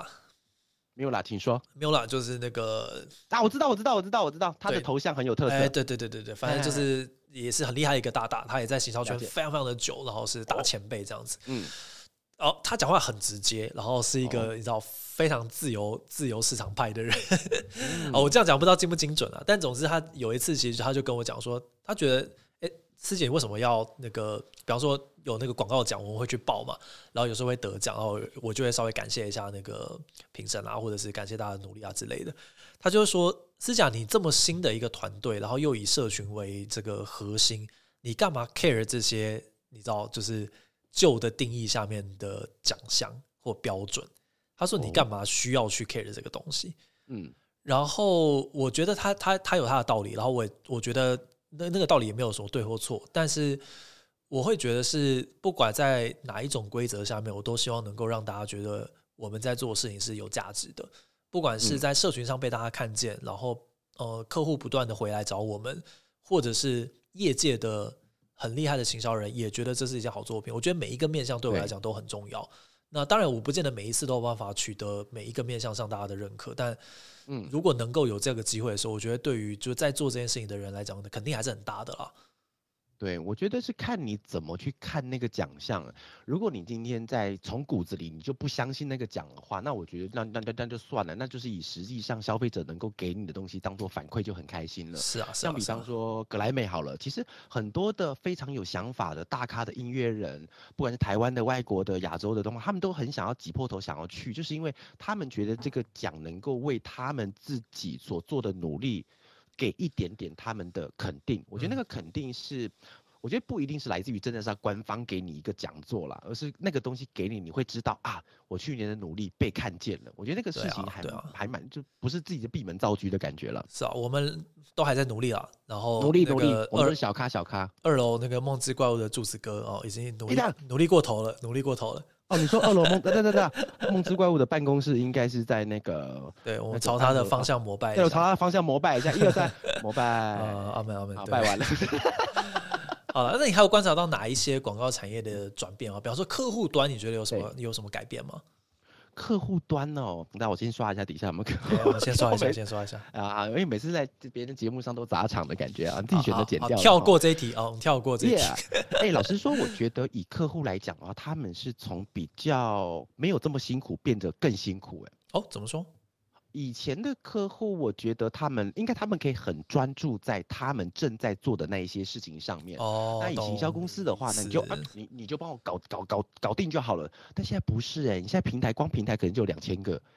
Mula。 请说。 Mula 就是那个我知道，他的头像很有特色。 对，反正就是也是很厉害的一个大大，他也在行销圈非常非常的久，然后是大前辈这样子。他讲话很直接，然后是一个你知道非常自由市场派的人。我这样讲不知道精不精准啊，但总之他有一次其实他就跟我讲说，他觉得师姐为什么要那个，比方说有那个广告奖我们会去报嘛，然后有时候会得奖，然后我就会稍微感谢一下那个评审啊，或者是感谢大家的努力啊之类的。他就说，师姐你这么新的一个团队，然后又以社群为这个核心，你干嘛 care 这些你知道就是旧的定义下面的奖项或标准？他说你干嘛需要去 care 这个东西？然后我觉得他有他的道理，然后我觉得那个道理也没有什么对或错，但是我会觉得是不管在哪一种规则下面，我都希望能够让大家觉得我们在做的事情是有价值的，不管是在社群上被大家看见，然后客户不断的回来找我们，或者是业界的很厉害的行销人也觉得这是一件好作品。我觉得每一个面向对我来讲都很重要。那当然我不见得每一次都有办法取得每一个面向上大家的认可，但如果能够有这个机会的时候，我觉得对于就在做这件事情的人来讲肯定还是很大的啦。 对，我觉得是看你怎么去看那个奖项。如果你今天在从骨子里你就不相信那个奖的话，那我觉得那就算了，那就是以实际上消费者能够给你的东西当做反馈就很开心了。 是啊， 像比方说格莱美好了，其实很多的非常有想法的大咖的音乐人，不管是台湾的、外国的、亚洲的东西，他们都很想要挤破头想要去，就是因为他们觉得这个奖能够为他们自己所做的努力给一点点他们的肯定。我觉得那个肯定是，我觉得不一定是来自于真的是官方给你一个讲座啦，而是那个东西给你，你会知道啊，我去年的努力被看见了。我觉得那个事情还蛮就不是自己的闭门造车的感觉了。 是啊，我们都还在努力啦，然后努力，我们是小咖。 2楼那个梦之怪物的柱子哥已经努力过头了。 你说2楼对，梦之怪物的办公室应该是在那个， 对，我们朝他的方向膜拜一下。 对，我朝他的方向膜拜一下，1、2、3，膜拜。 阿门， 好，拜完了。 好了，那你还有观察到哪一些广告产业的转变啊？比方说客户端，你觉得有什么改变吗？ 客户端那我先刷一下底下有没有客户。 我们先刷一下因为每次在别人的节目上都砸场的感觉啊，你自己选择剪掉。 跳过这一题我们跳过这一题。老实说，我觉得以客户来讲的话，他们是从比较没有这么辛苦变得更辛苦。 怎么说？ 以前的客户，我觉得他们可以很专注在他们正在做的那一些事情上面。那以行销公司的话呢，你就帮我搞定就好了。但现在不是你现在光平台可能就有2000个。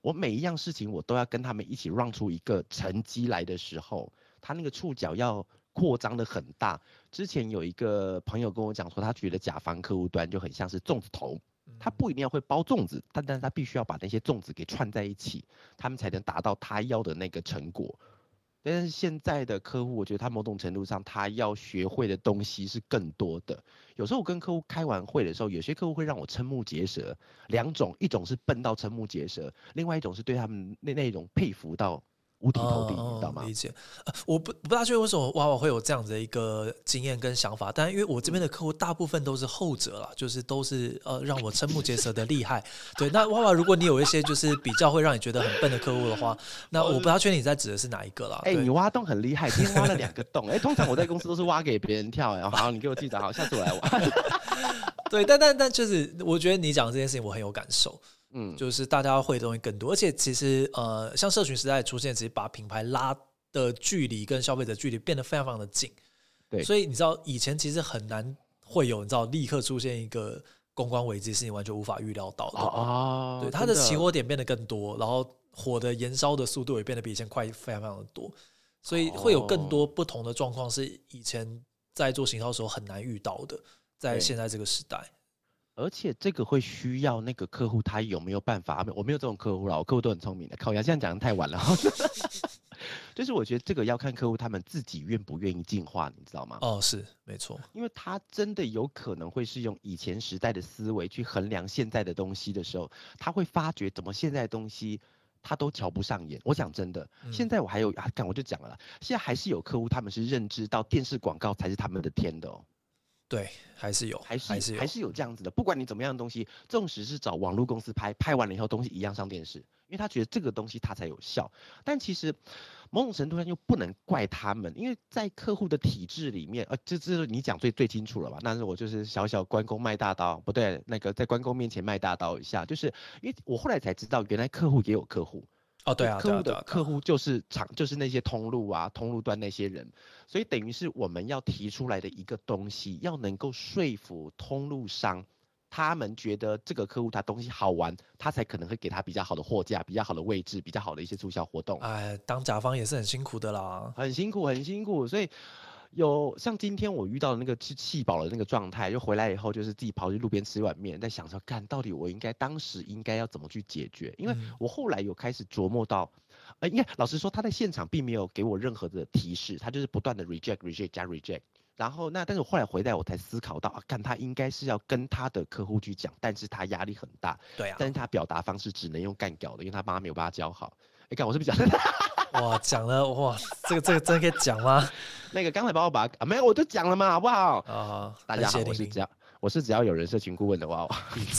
我每一样事情我都要跟他们一起 run 出一个成绩来的时候，他那个触角要扩张的很大。之前有一个朋友跟我讲说，他觉得甲方客户端就很像是粽子头，他不一定要会包粽子，但是他必须要把那些粽子给串在一起，他们才能达到他要的那个成果。但是现在的客户，我觉得他某种程度上，他要学会的东西是更多的。有时候我跟客户开完会的时候，有些客户会让我瞠目结舌，两种，一种是笨到瞠目结舌，另外一种是对他们那种佩服到五体投地，你知道吗？ 理解。我不大确定为什么娃娃会有这样的一个经验跟想法，但因为我这边的客户大部分都是后者啦，就是都是让我瞠目结舌的厉害。对，那娃娃，如果你有一些就是比较会让你觉得很笨的客户的话，那我不大确定你在指的是哪一个啦。 你挖洞很厉害，今天挖了2个洞。通常我在公司都是挖给别人跳。好，你给我记着，好，下次我来挖。 对，但就是我觉得你讲这件事情我很有感受。就是大家会的东西更多，而且其实像社群时代出现，其实把品牌拉的距离跟消费者距离变得非常非常的近。 对， 所以你知道以前其实很难会有你知道立刻出现一个公关危机是你完全无法预料到的。对，它的起火点变得更多，然后火的燃烧的速度也变得比以前快非常非常的多，所以会有更多不同的状况是以前在做行销的时候很难遇到的，在现在这个时代。 而且这个会需要那个客户他有没有办法，我没有这种客户啦，我客户都很聪明的。靠呀，现在讲得太晚了。就是我觉得这个要看客户他们自己愿不愿意进化，你知道吗？ 是没错， 因为他真的有可能会是用以前时代的思维去衡量现在的东西的时候，他会发觉怎么现在的东西他都瞧不上眼。我讲真的，现在我还有我就讲了啦，现在还是有客户他们是认知到电视广告才是他们的天的。 对，还是有这样子的。不管你怎么样的东西，纵使是找网络公司拍完了以后东西一样上电视，因为他觉得这个东西他才有效。但其实某种程度上又不能怪他们，因为在客户的体制里面，这是你讲最清楚了吧？但是我就是小小关公卖大刀，不对，那个在关公面前卖大刀一下，就是因为我后来才知道，原来客户也有客户。 对啊， 客户的客户就是那些通路端那些人，所以等于是我们要提出来的一个东西，要能够说服通路商，他们觉得这个客户他东西好玩，他才可能会给他比较好的货架、比较好的位置、比较好的一些促销活动。 当甲方也是很辛苦的啦， 很辛苦，所以。有像今天我遇到的那个气饱的那个状态，就回来以后就是自己跑去路边吃碗面，在想说，到底我当时应该要怎么去解决？因为我后来有开始琢磨到，因为老实说，他在现场并没有给我任何的提示，他就是不断的 reject 加 reject。然后但是我后来回来我才思考到，他应该是要跟他的客户去讲，但是他压力很大， 对啊， 但是他表达方式只能用干屌的，因为他妈没有办法教好。我是不是讲？ 哇，讲了哇，这个真的可以讲吗？ 那个刚才把我没有，我就讲了嘛，好不好？大家好，我是只要有人社群顾问的哇。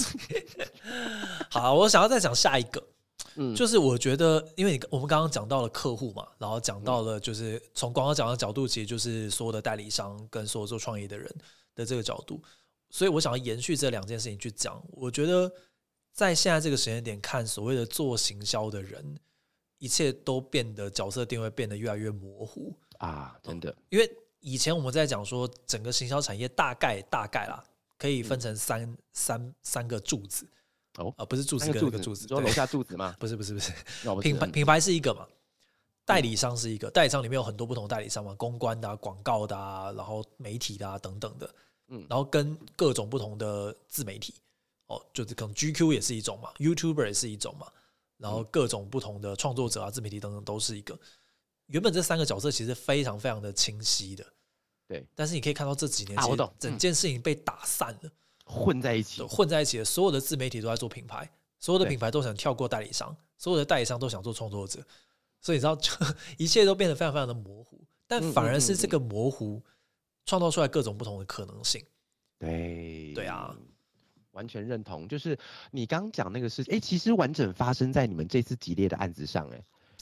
好，我想要再讲下一个，就是我觉得，因为我们刚刚讲到了客户嘛，然后讲到了就是从广告讲的角度，其实就是所有的代理商跟所有做创业的人的这个角度，所以我想要延续这2件事情去讲。我觉得在现在这个时间点看所谓的做行销的人，一切都变得角色定位变得越来越模糊真的。 因为以前我们在讲说整个行销产业大概啦，可以分成三个柱子。不是柱子跟那个柱子， 说楼下柱子吗？ 不是品牌是一个嘛，代理商是一个，代理商里面有很多不同的代理商嘛，公关的广告的然后媒体的等等的，然后跟各种不同的自媒体就是可能 GQ 也是一种嘛， YouTuber 也是一种嘛，然后各种不同的创作者自媒体等等都是一个。原本这3个角色其实非常非常的清晰的， 对。 但是你可以看到这几年，整件事情被打散了， 混在一起的。所有的自媒体都在做品牌，所有的品牌都想跳过代理商，所有的代理商都想做创作者，所以你知道，一切都变得非常非常的模糊。但反而是这个模糊创造出来各种不同的可能性。对啊。 完全认同，就是你刚讲那个事情，其实完整发生在你们这次激烈的案子上，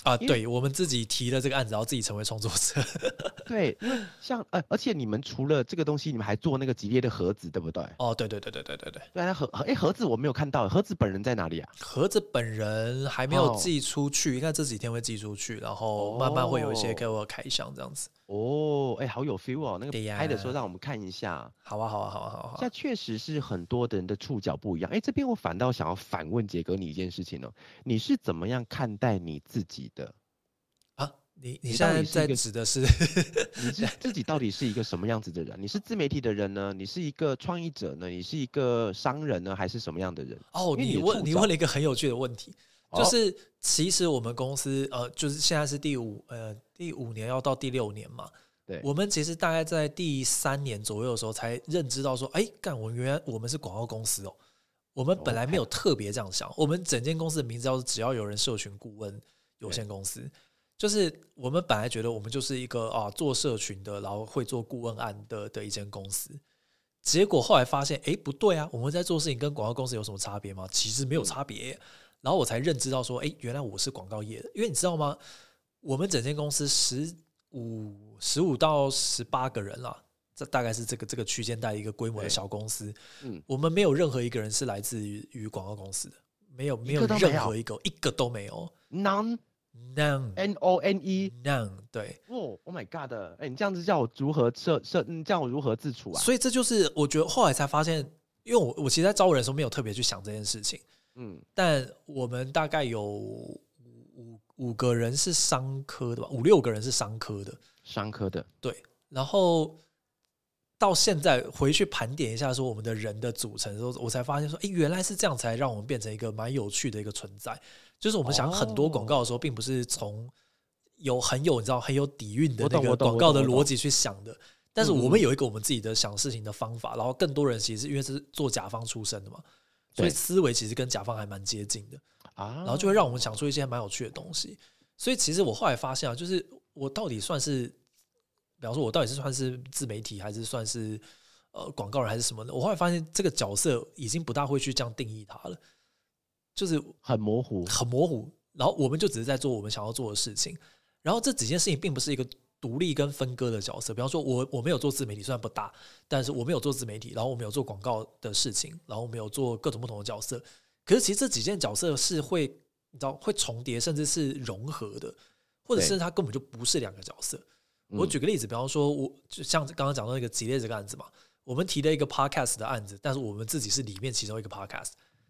啊，对，我们自己提了这个案子，然后自己成为创作者。 对，因为像而且你们除了这个东西，你们还做那个吉列的盒子，对不对？ 哦，对。对， 那盒子我没有看到，盒子本人在哪里啊？ 盒子本人还没有寄出去，应该这几天会寄出去，然后慢慢会有一些给我开箱这样子。 哦，好有 feel 哦，那个拍的时候让我们看一下。 好啊。 现在确实是很多的人的触角不一样。这边我反倒想要反问杰哥你一件事情哦，你是怎么样看待你自己的？ 你现在在指的是你自己到底是一个什么样子的人？你是自媒体的人呢？你是一个创意者呢？你是一个商人呢？还是什么样的人？ 你问了一个很有趣的问题，就是其实我们公司就是现在是第五年要到第6年嘛。 对， 我们其实大概在第3年左右的时候才认知到说，原来我们是广告公司哦。我们本来没有特别这样想，我们整间公司的名字叫只要有人社群顾问有限公司。就是我们本来觉得我们就是一个做社群的，然后会做顾问案的一间公司，结果后来发现，不对啊，我们在做事情跟广告公司有什么差别吗？其实没有差别。然后我才认知到说，原来我是广告业的，因为你知道吗？我们整间公司15到18个人啦，这大概是这个区间带一个规模的小公司。我们没有任何一个人是来自于广告公司的，没有任何一个都没有 ，none。 None N-O-N-E None 对 Oh my god 你这样子叫我如何叫我如何自处啊？ 所以这就是我觉得后来才发现，因为我其实在招人的时候没有特别去想这件事情，但我们大概有5个人是商科的吧，5-6个人是商科的，对，然后到现在回去盘点一下说我们的人的组成的时候，我才发现说，原来是这样才让我们变成一个蛮有趣的一个存在。就是我们想很多广告的时候，并不是从很有底蕴的那个广告的逻辑去想的，但是我们有一个我们自己的想事情的方法，然后更多人其实是因为是做甲方出身的嘛，所以思维其实跟甲方还蛮接近的然后就会让我们想出一些蛮有趣的东西。所以其实我后来发现就是我到底算是，比方说我到底是算是自媒体还是算是广告人还是什么的，我后来发现这个角色已经不大会去这样定义它了。就是很模糊， 然后我们就只是在做我们想要做的事情，然后这几件事情并不是一个独立跟分割的角色。比方说我没有做自媒体，虽然不大，但是我没有做自媒体，然后我没有做广告的事情，然后我没有做各种不同的角色。可是其实这几件角色是会重叠，甚至是融合的，或者是它根本就不是2个角色。我举个例子，比方说我就像刚刚讲到那个吉列这个案子嘛，我们提了一个 podcast 的案子，但是我们自己是里面其中一个 podcaster。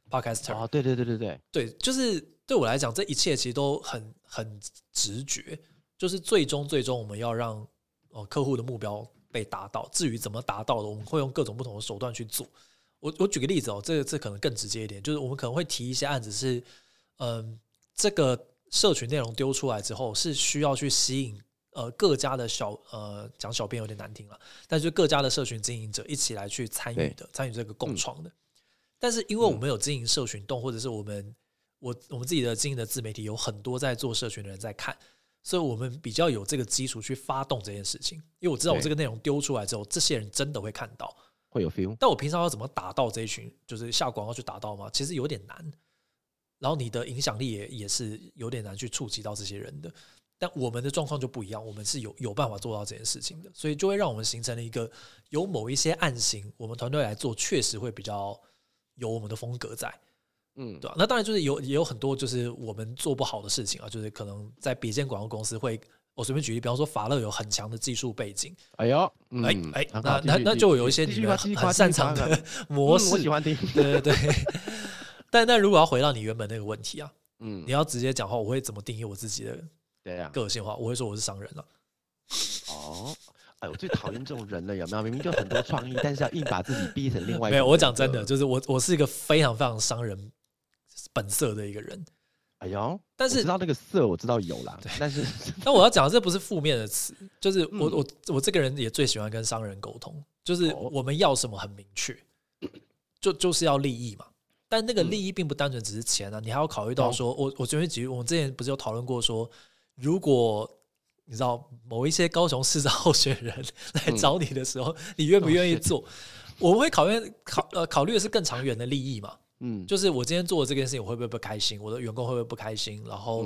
对，就是对我来讲，这一切其实都很直觉，就是最终我们要让客户的目标被达到，至于怎么达到的，我们会用各种不同的手段去做。我举个例子这可能更直接一点，就是我们可能会提一些案子是，这个社群内容丢出来之后，是需要去吸引各家的讲小编有点难听了，但是各家的社群经营者一起来去参与这个共创的。但是因为我们有经营社群动，或者是我们自己的经营的自媒体有很多在做社群的人在看，所以我们比较有这个基础去发动这件事情。因为我知道我这个内容丢出来之后，这些人真的会看到， 会有 feel。 但我平常要怎么打到这一群，就是下广告去打到吗？其实有点难。然后你的影响力也是有点难去触及到这些人的。但我们的状况就不一样，我们是有办法做到这件事情的，所以就会让我们形成了一个有某一些案型，我们团队来做，确实会比较有我们的风格在，对吧？那当然就是也有很多就是我们做不好的事情啊，就是可能在别间广告公司会，我随便举例，比方说法乐有很强的技术背景，那就有一些你们很擅长的模式， 我喜欢听， 对。但如果要回到你原本那个问题啊，你要直接讲话，我会怎么定义我自己的个性化？我会说我是商人了。 我最讨厌这种人了，有没有？明明就很多创意，但是要硬把自己逼成另外一个。 没有，我讲真的，就是我是一个非常非常商人本色的一个人。 但是我知道那个色，我知道有啦， 但我要讲的这不是负面的词，就是我这个人也最喜欢跟商人沟通，就是我们要什么很明确，就是要利益嘛。但那个利益并不单纯只是钱啊，你还要考虑到说，我觉得我们之前不是有讨论过说，如果你知道某一些高雄市长候选人来找你的时候，你愿不愿意做？我们会考虑的是更长远的利益嘛。就是我今天做的这件事情，我会不会不开心？我的员工会不会不开心？然后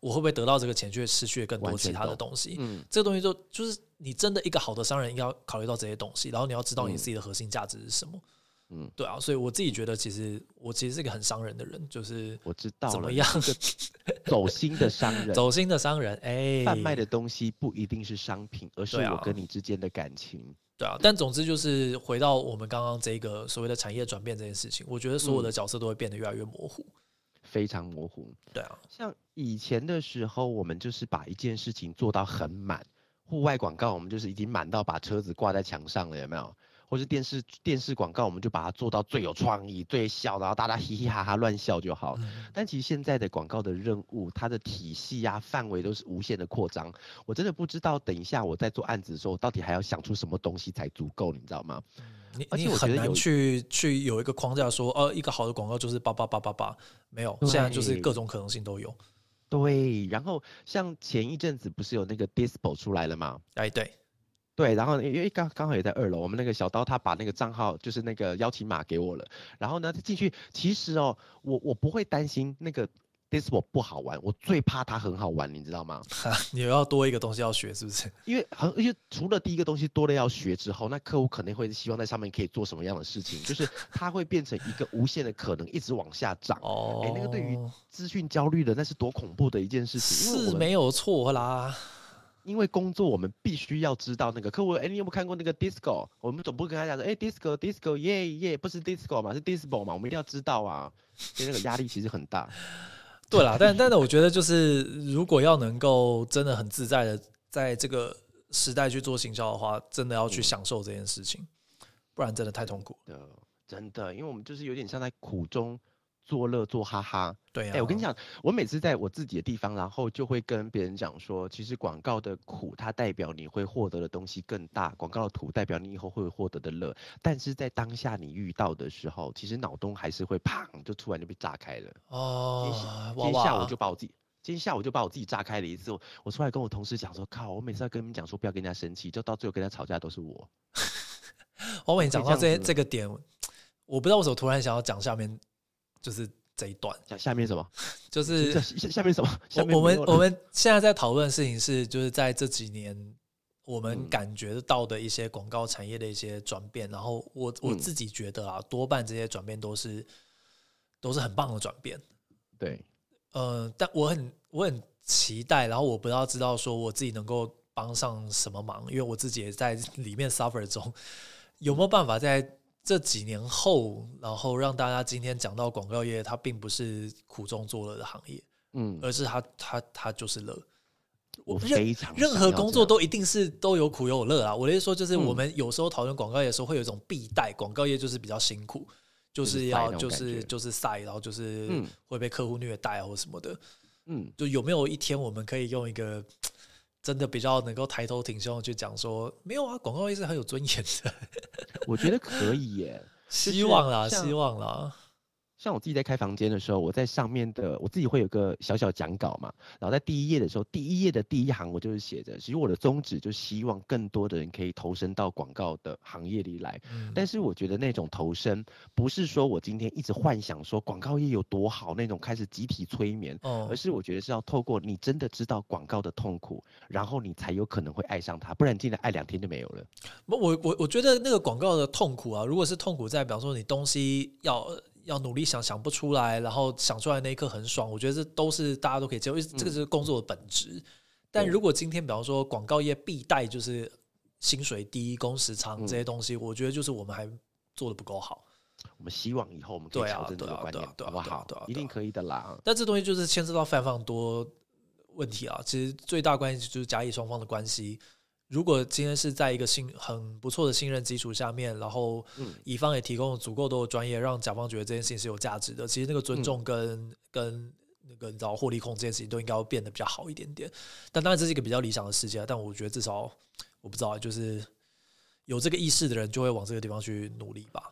我会不会得到这个钱却失去更多其他的东西？这个东西就是你真的一个好的商人应该要考虑到这些东西，然后你要知道你自己的核心价值是什么。对啊，所以我自己觉得，我其实是一个很伤人的人，就是我知道了， 怎么样， 走心的商人， 走心的商人， 贩卖的东西不一定是商品，而是我跟你之间的感情。 对啊，但总之就是回到我们刚刚这个所谓的产业转变这件事情，我觉得所有的角色都会变得越来越模糊， 非常模糊。 对啊，像以前的时候，我们就是把一件事情做到很满，户外广告我们就是已经满到把车子挂在墙上了，有没有？或是电视广告，我们就把它做到最有创意、最笑，然后大家嘻嘻哈哈乱笑就好。但其实现在的广告的任务，它的体系啊、范围都是无限的扩张。我真的不知道，等一下我在做案子的时候，到底还要想出什么东西才足够，你知道吗？ 你很难去有一个框架说，一个好的广告就是88888，没有，现在就是各种可能性都有。 对，然后像前一阵子不是有那个 Dispo 出来了吗？对，然后因为刚好也在2楼，我们那个小刀他把那个账号就是那个邀请码给我了，然后呢进去，其实我不会担心那个 Dispo 不好玩，我最怕它很好玩，你知道吗？ 你要多一个东西要学，是不是？ 因为除了第一个东西多了要学之后，那客户肯定会希望在上面可以做什么样的事情，就是它会变成一个无限的可能，一直往下涨。那个对于资讯焦虑的那是多恐怖的一件事情， 是没有错啦。 因为工作我们必须要知道那个客户，你有没有看过那个 disco？ 我们总不跟他讲说，disco 耶，不是 disco 嘛，是 dispo 嘛，我们一定要知道啊，所以那个压力其实很大。 对啦，但我觉得就是如果要能够真的很自在的在这个时代去做行销的话，真的要去享受这件事情，不然真的太痛苦了。 真的，因为我们就是有点像在苦中作乐做哈哈。 对啊， 我跟你讲，我每次在我自己的地方，然后就会跟别人讲说，其实广告的苦，它代表你会获得的东西更大；广告的苦，代表你以后会获得的乐。但是在当下你遇到的时候，其实脑洞还是会砰，就突然就被炸开了。今天下午就把我自己炸开了一次。我出来跟我同事讲说，靠，我每次要跟你们讲说不要跟人家生气，就到最后跟人家吵架都是我。 我跟你讲到这个点，我不知道为什么突然想要讲下面就是这一段。 讲下面什么？ 就是下面什么？ 我们现在在讨论的事情是，就是在这几年我们感觉到的一些广告产业的一些转变。然后我自己觉得啊，多半这些转变都是很棒的转变。 对， 但我很期待，然后我不知道说我自己能够帮上什么忙，因为我自己也在里面 suffer 中，有没有办法在这几年后，然后让大家今天讲到广告业，它并不是苦中作乐的行业，而是它就是乐。 我非常任何工作都一定是都有苦有乐啊。我的意思说，就是我们有时候讨论广告业的时候，会有一种必带，广告业就是比较辛苦，就是要就是晒，然后就是会被客户虐待或什么的。就有没有一天我们可以用一个真的比较能够抬头挺胸的去讲说，没有啊，广告业是很有尊严的。 我觉得可以耶， 希望啦。 像我自己在开房间的时候，我在上面的我自己会有个小小讲稿嘛，然后在第一页的时候，第一页的第一行我就是写着，其实我的宗旨就希望更多的人可以投身到广告的行业里来。但是我觉得那种投身不是说我今天一直幻想说广告业有多好那种开始集体催眠，而是我觉得是要透过你真的知道广告的痛苦，然后你才有可能会爱上它，不然进来爱2天就没有了。 我觉得那个广告的痛苦啊，如果是痛苦在比方说你东西要努力想不出来，然后想出来那一刻很爽，我觉得这都是大家都可以接受，因为这个是工作的本质。但如果今天比方说广告业必带就是薪水低、工时长这些东西，我觉得就是我们还做得不够好。 我们希望以后我们可以调整这个观念，好不好？一定可以的啦。 但这东西就是牵涉到非常多问题啊。其实最大关系就是甲乙双方的关系。如果今天是在一个很不错的信任基础下面，然后乙方也提供了足够多的专业，让甲方觉得这件事情是有价值的，其实那个尊重跟那个你知道获利控这件事情都应该要变得比较好一点点。但当然这是一个比较理想的世界，但我觉得至少我不知道，就是有这个意识的人就会往这个地方去努力吧。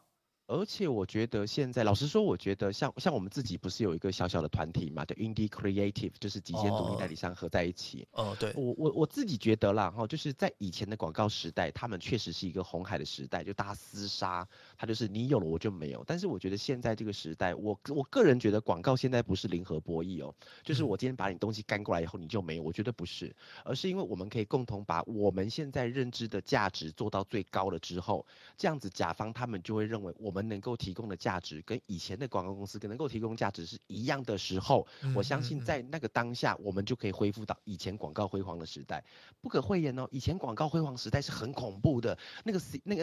而且我觉得现在，老实说，我觉得像我们自己不是有一个小小的团体嘛，叫 Indie Creative， 就是几间独立代理商合在一起。 对， 我自己觉得啦，就是在以前的广告时代，他们确实是一个红海的时代，就大家厮杀，它就是你有了我就没有。但是我觉得现在这个时代，我个人觉得广告现在不是零和博弈哦，就是我今天把你东西干过来以后你就没有，我觉得不是，而是因为我们可以共同把我们现在认知的价值做到最高了之后，这样子甲方他们就会认为我们能够提供的价值跟以前的广告公司能够提供价值是一样的时候，我相信在那个当下，我们就可以恢复到以前广告辉煌的时代。不可讳言哦，以前广告辉煌时代是很恐怖的，那个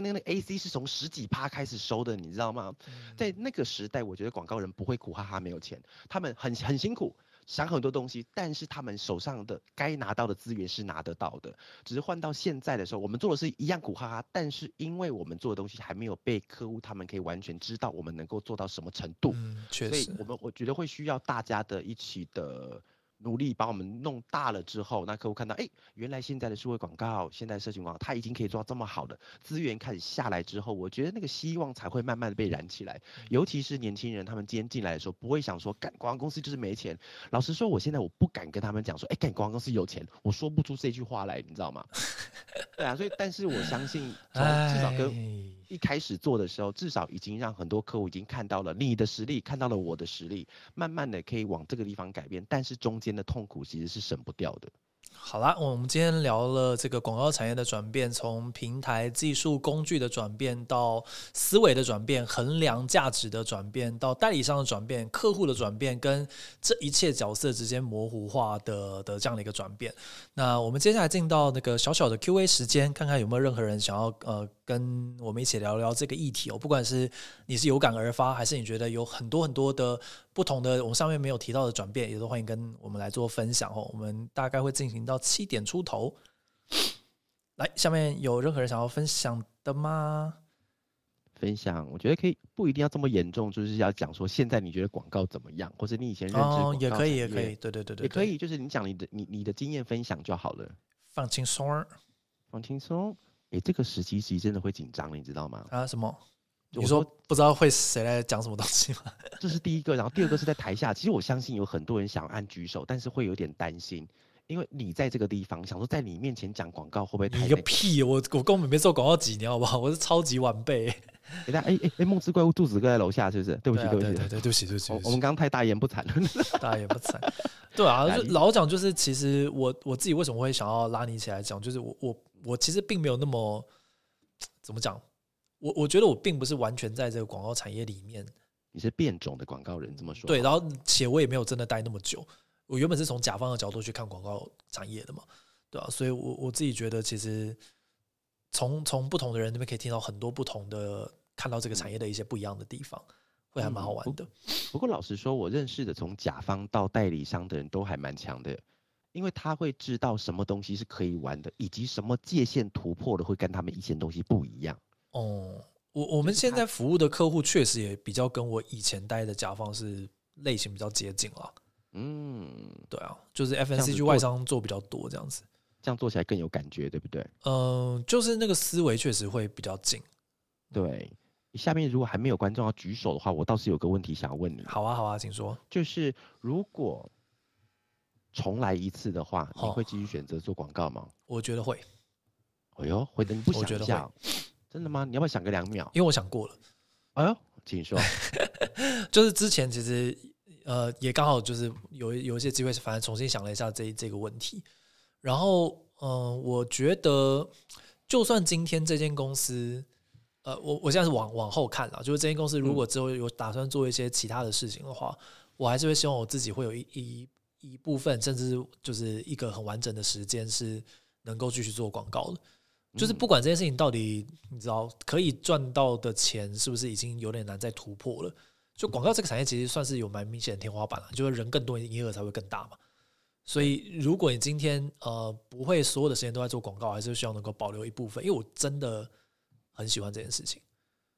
AC 是从10几%开始收的，你知道吗？在那个时代，我觉得广告人不会苦哈哈没有钱，他们很辛苦。想很多东西，但是他们手上的该拿到的资源是拿得到的，只是换到现在的时候，我们做的是一样苦哈哈，但是因为我们做的东西还没有被客户他们可以完全知道我们能够做到什么程度， 确实， 所以我觉得会需要大家的一起的努力把我们弄大了之后，那客户看到，原来现在的数位广告，现在社群广告，它已经可以做到这么好的资源开始下来之后，我觉得那个希望才会慢慢的被燃起来。尤其是年轻人，他们今天进来的时候，不会想说，干广告公司就是没钱。老实说，我现在我不敢跟他们讲说，干广告公司有钱，我说不出这句话来，你知道吗？对啊，所以但是我相信，至少跟一开始做的时候，至少已经让很多客户已经看到了你的实力，看到了我的实力，慢慢的可以往这个地方改变，但是中间的痛苦其实是省不掉的。 好啦，我们今天聊了这个广告产业的转变，从平台技术工具的转变到思维的转变，衡量价值的转变，到代理商的转变，客户的转变，跟这一切角色之间模糊化的这样的一个转变。那我们接下来进到那个小小的 Q&A 时间，看看有没有任何人想要跟我们一起聊聊这个议题哦。不管是你是有感而发，还是你觉得有很多很多的不同的我们上面没有提到的转变，也都欢迎跟我们来做分享哦。我们大概会进行到7点出头。来，下面有任何人想要分享的吗？ 分享，我觉得可以，不一定要这么严重，就是要讲说现在你觉得广告怎么样，或者你以前认知广告也可以，也可以，对， 也可以，就是你讲你的经验分享就好了， 放轻松， 放轻松。这个时期其实真的会紧张，你知道吗？ 什么？你说不知道会谁来讲什么东西吗？ 这是第一个，然后第二个是在台下，其实我相信有很多人想按举手，但是会有点担心。因为你在这个地方，想说在你面前讲广告会不会太？ 你个屁！我根本没做广告几年，好不好？我是超级晚辈。 梦之怪物肚子哥在楼下，是不是？对不起， 对不起。 我们刚刚太大言不惭了， 大言不惭。对啊，就老讲就是，其实我自己为什么会想要拉你起来讲，就是我其实并没有那么怎么讲，我觉得我并不是完全在这个广告产业里面。 你是变种的广告人，这么说。 对，然后且我也没有真的待那么久。我原本是从甲方的角度去看广告产业的嘛，对啊，所以我自己觉得，其实从不同的人那边可以听到很多不同的，看到这个产业的一些不一样的地方，会还蛮好玩的。 不过老实说，我认识的从甲方到代理商的人都还蛮强的，因为他会知道什么东西是可以玩的，以及什么界限突破的会跟他们以前东西不一样。 我们现在服务的客户确实也比较跟我以前待的甲方是类型比较接近了。对啊，就是 FMCG 外商做比较多这样子， 这样做起来更有感觉，对不对？ 就是那个思维确实会比较近。 对，下面如果还没有观众要举手的话，我倒是有个问题想要问你。 好啊，请说。 就是如果重来一次的话，你会继续选择做广告吗？ 我觉得会。 会的，你不想一下？真的吗？你要不要想个2秒？ 因为我想过了。 请说。 就是之前其实也刚好就是有一些机会，反正重新想了一下这个问题。然后我觉得就算今天这间公司我现在是往后看啦，就是这间公司如果之后有打算做一些其他的事情的话，我还是会希望我自己会有一部分，甚至就是一个很完整的时间是能够继续做广告的。就是不管这件事情到底你知道可以赚到的钱是不是已经有点难再突破了，就广告这个产业其实算是有蛮明显的天花板了，就是人更多，营业额才会更大嘛。所以如果你今天不会所有的时间都在做广告，还是希望能够保留一部分，因为我真的很喜欢这件事情。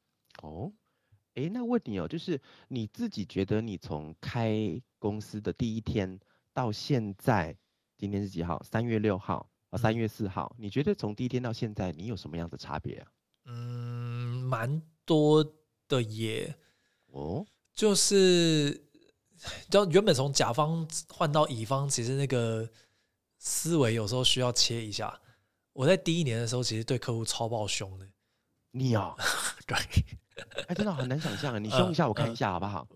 那问你就是你自己觉得你从开公司的第一天到现在，今天是几号？3月6号。3月4号，你觉得从第一天到现在，你有什么样的差别啊？ 蛮多的耶。 哦， 就是原本从甲方换到乙方，其实那个思维有时候需要切一下。我在第一年的时候，其实对客户超爆凶的。 你啊、哦， 对， 哎，真的很难想象啊！你凶一下，我看一下好不好？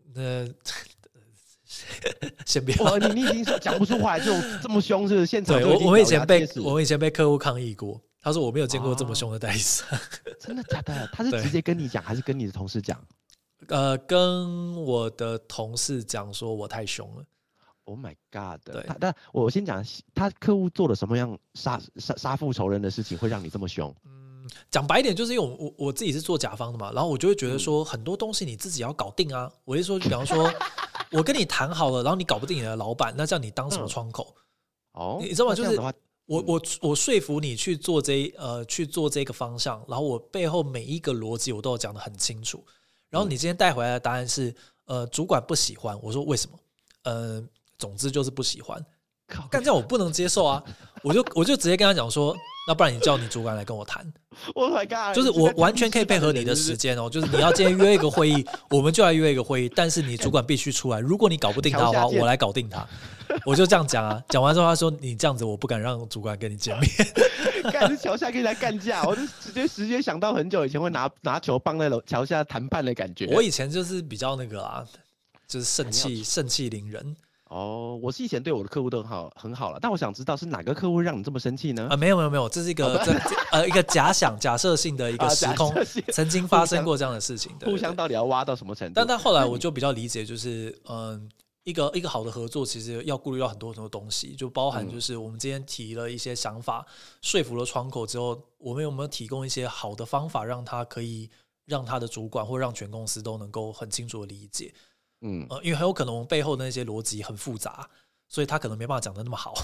先不要， 你已经讲不出话来，这么凶，是不是？现场我们以前被客户抗议过，他说我没有见过这么凶的代理商。 真的假的？他是直接跟你讲，还是跟你的同事讲？ 跟我的同事讲说我太凶了。 Oh my god！ 对， 但我先讲，他客户做了什么样杀父仇人的事情，会让你这么凶？ 讲白一点，就是因为我自己是做甲方的嘛，然后我就会觉得说，很多东西你自己要搞定啊。我就说，就比方说，我跟你谈好了，然后你搞不定你的老板，那这样你当什么窗口？你知道吗？就是我说服你去做这个方向，然后我背后每一个逻辑我都有讲得很清楚。然后你今天带回来的答案是，主管不喜欢。我说为什么？总之就是不喜欢。干这样我不能接受啊！我就直接跟他讲说，那不然你叫你主管来跟我谈。 Oh my god！ 就是我完全可以配合你的时间哦，就是你要今天约一个会议，我们就来约一个会议，但是你主管必须出来。如果你搞不定他的话，我来搞定他。我就这样讲啊，讲完之后他说你这样子我不敢让主管跟你见面。 干是桥下跟你来干架，我就直接想到很久以前会拿球棒在桥下谈判的感觉。 我以前就是比较那个啊，就是盛气凌人。 哦，我是以前对我的客户都很好了，但我想知道是哪个客户让你这么生气呢？ 没有，这是一个一个假设性的一个时空，曾经发生过这样的事情。 互相到底要挖到什么程度？ 但后来我就比较理解，就是一个好的合作，其实要顾虑到很多东西，就包含就是我们今天提了一些想法，说服了窗口之后，我们有没有提供一些好的方法，让他可以让他的主管或让全公司都能够很清楚的理解。因为很有可能我们背后的那些逻辑很复杂，所以他可能没办法讲得那么好。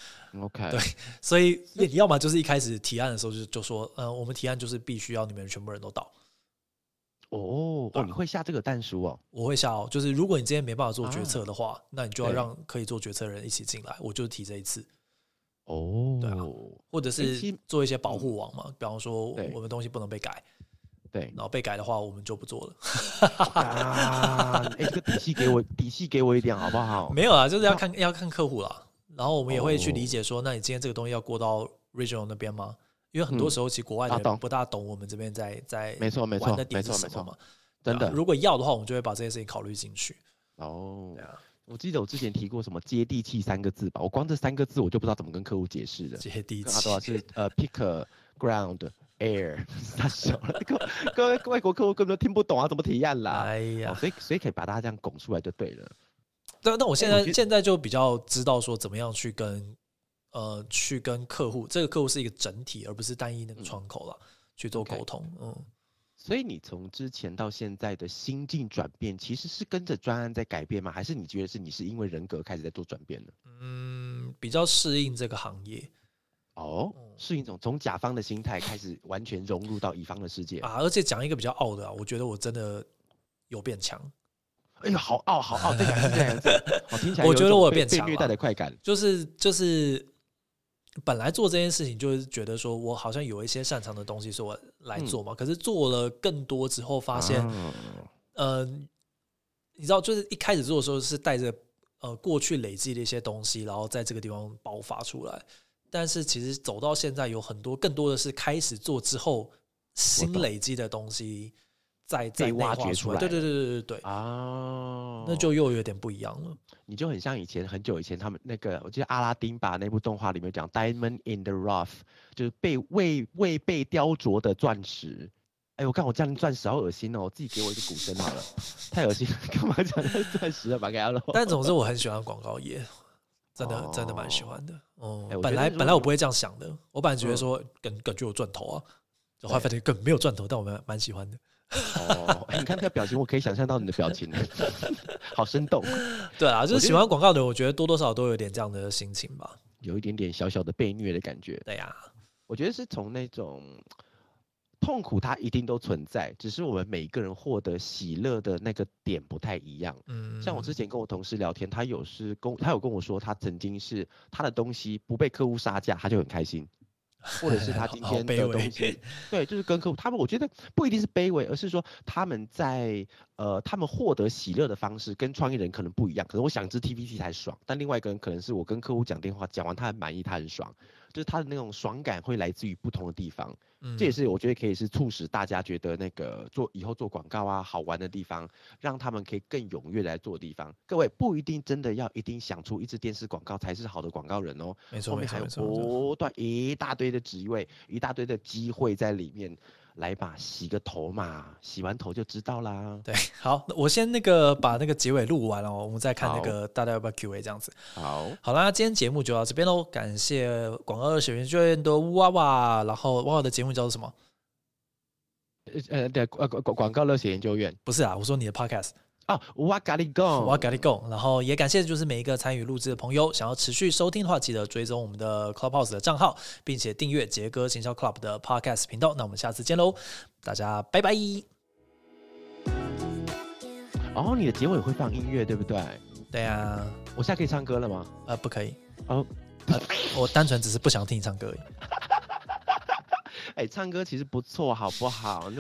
OK， 对，所以你要么就是一开始提案的时候就说，我们提案就是必须要你们全部人都到。 你会下这个弹书哦？ 我会下哦，就是如果你今天没办法做决策的话，那你就要让可以做决策的人一起进来。我就提这一次。对啊，或者是做一些保护网嘛，比方说我们东西不能被改。 对， 然后被改的话，我们就不做了。 这个底气给我一点好不好？ 没有啊，就是要看客户啦。然后我们也会去理解说，那你今天这个东西要过到 regional 那边吗？因为很多时候其实国外的人不大懂我们这边在玩的点是什么嘛。 真的， 如果要的话，我们就会把这件事情考虑进去。 对啊。我记得我之前提过什么接地气3个字吧，我光这3个字我就不知道怎么跟客户解释了。 接地气， 他说是pick ground air， 太小了，各位外国客户根本都听不懂啊，怎么提案啦？ 哎呀， 所以可以把它这样拱出来就对了。 那我现在就比较知道说怎么样去跟客户，这个客户是一个整体，而不是单一那个窗口啦，去做沟通。 所以你从之前到现在的心境转变，其实是跟着专案在改变吗？还是你觉得你是因为人格开始在做转变呢？ 比较适应这个行业。 是一种从甲方的心态开始完全融入到乙方的世界啊！而且讲一个比较傲的，我觉得我真的有变强。 哎呦，好傲，这样子，听起来我觉得我有变强， 被虐待的快感。 就是本来做这件事情，就是觉得说我好像有一些擅长的东西，是我来做嘛。可是做了更多之后，发现，你知道，就是一开始做的时候是带着过去累积的一些东西，然后在这个地方爆发出来。但是其实走到现在，有更多的是开始做之后新累积的东西在挖掘出来。 对那就又有点不一样了。 你就很像很久以前他们那个，我记得阿拉丁吧那部动画里面讲 Diamond in the Rough， 就是未被雕琢的钻石。我看我这样钻石好恶心哦，我自己给我一个鼓声好了，太恶心了，干嘛讲那钻石了？把给他了。 但总之我很喜欢广告业。真的蛮喜欢的。本来我不会这样想的，我本来觉得说感觉有赚头啊，后来发现根本没有赚头，但我蛮喜欢的。 你看那个表情，我可以想象到你的表情，好生动。 对啊，就是喜欢广告的人，我觉得多多少少都有点这样的心情吧， 有一点点小小的被虐的感觉。 对呀， 我觉得是从那种痛苦它一定都存在，只是我们每一个人获得喜乐的那个点不太一样。像我之前跟我同事聊天，他有跟我说，他曾经是他的东西不被客户杀价，他就很开心。 或者是他今天的东西，对，就是跟客户他们，我觉得不一定是卑微，而是说他们在他们获得喜乐的方式跟创业人可能不一样。可能我想知 TVC 才爽，但另外一个人可能是我跟客户讲电话，讲完他很满意，他很爽，就是他的那种爽感会来自于不同的地方。这也是我觉得可以是促使大家觉得那个以后做广告啊好玩的地方，让他们可以更踊跃来做的地方。各位不一定真的要一定想出一支电视广告才是好的广告人哦， 没错， 后面还有不断一大堆的职位，一大堆的机会在里面。来吧，洗个头嘛，洗完头就知道啦。 对，好，我先那个把那个结尾录完了，我们再看那个大家要不要 Q&A 这样子。好啦，今天节目就到这边喽，感谢广告学研究院的哇哇，然后哇哇的节目叫做什么？ 对，广告热血研究院不是啊，我说你的 podcast。 我跟你讲， 然后也感谢就是每一个参与录制的朋友，想要持续收听的话，记得追踪我们的 Clubhouse 的账号，并且订阅杰哥行销 Club 的 Podcast 频道。那我们下次见喽，大家拜拜。 你的结尾会放音乐对不对？ 对啊， 我现在可以唱歌了吗？ 不可以。我单纯只是不想听你唱歌而已。 唱歌其实不错，好不好？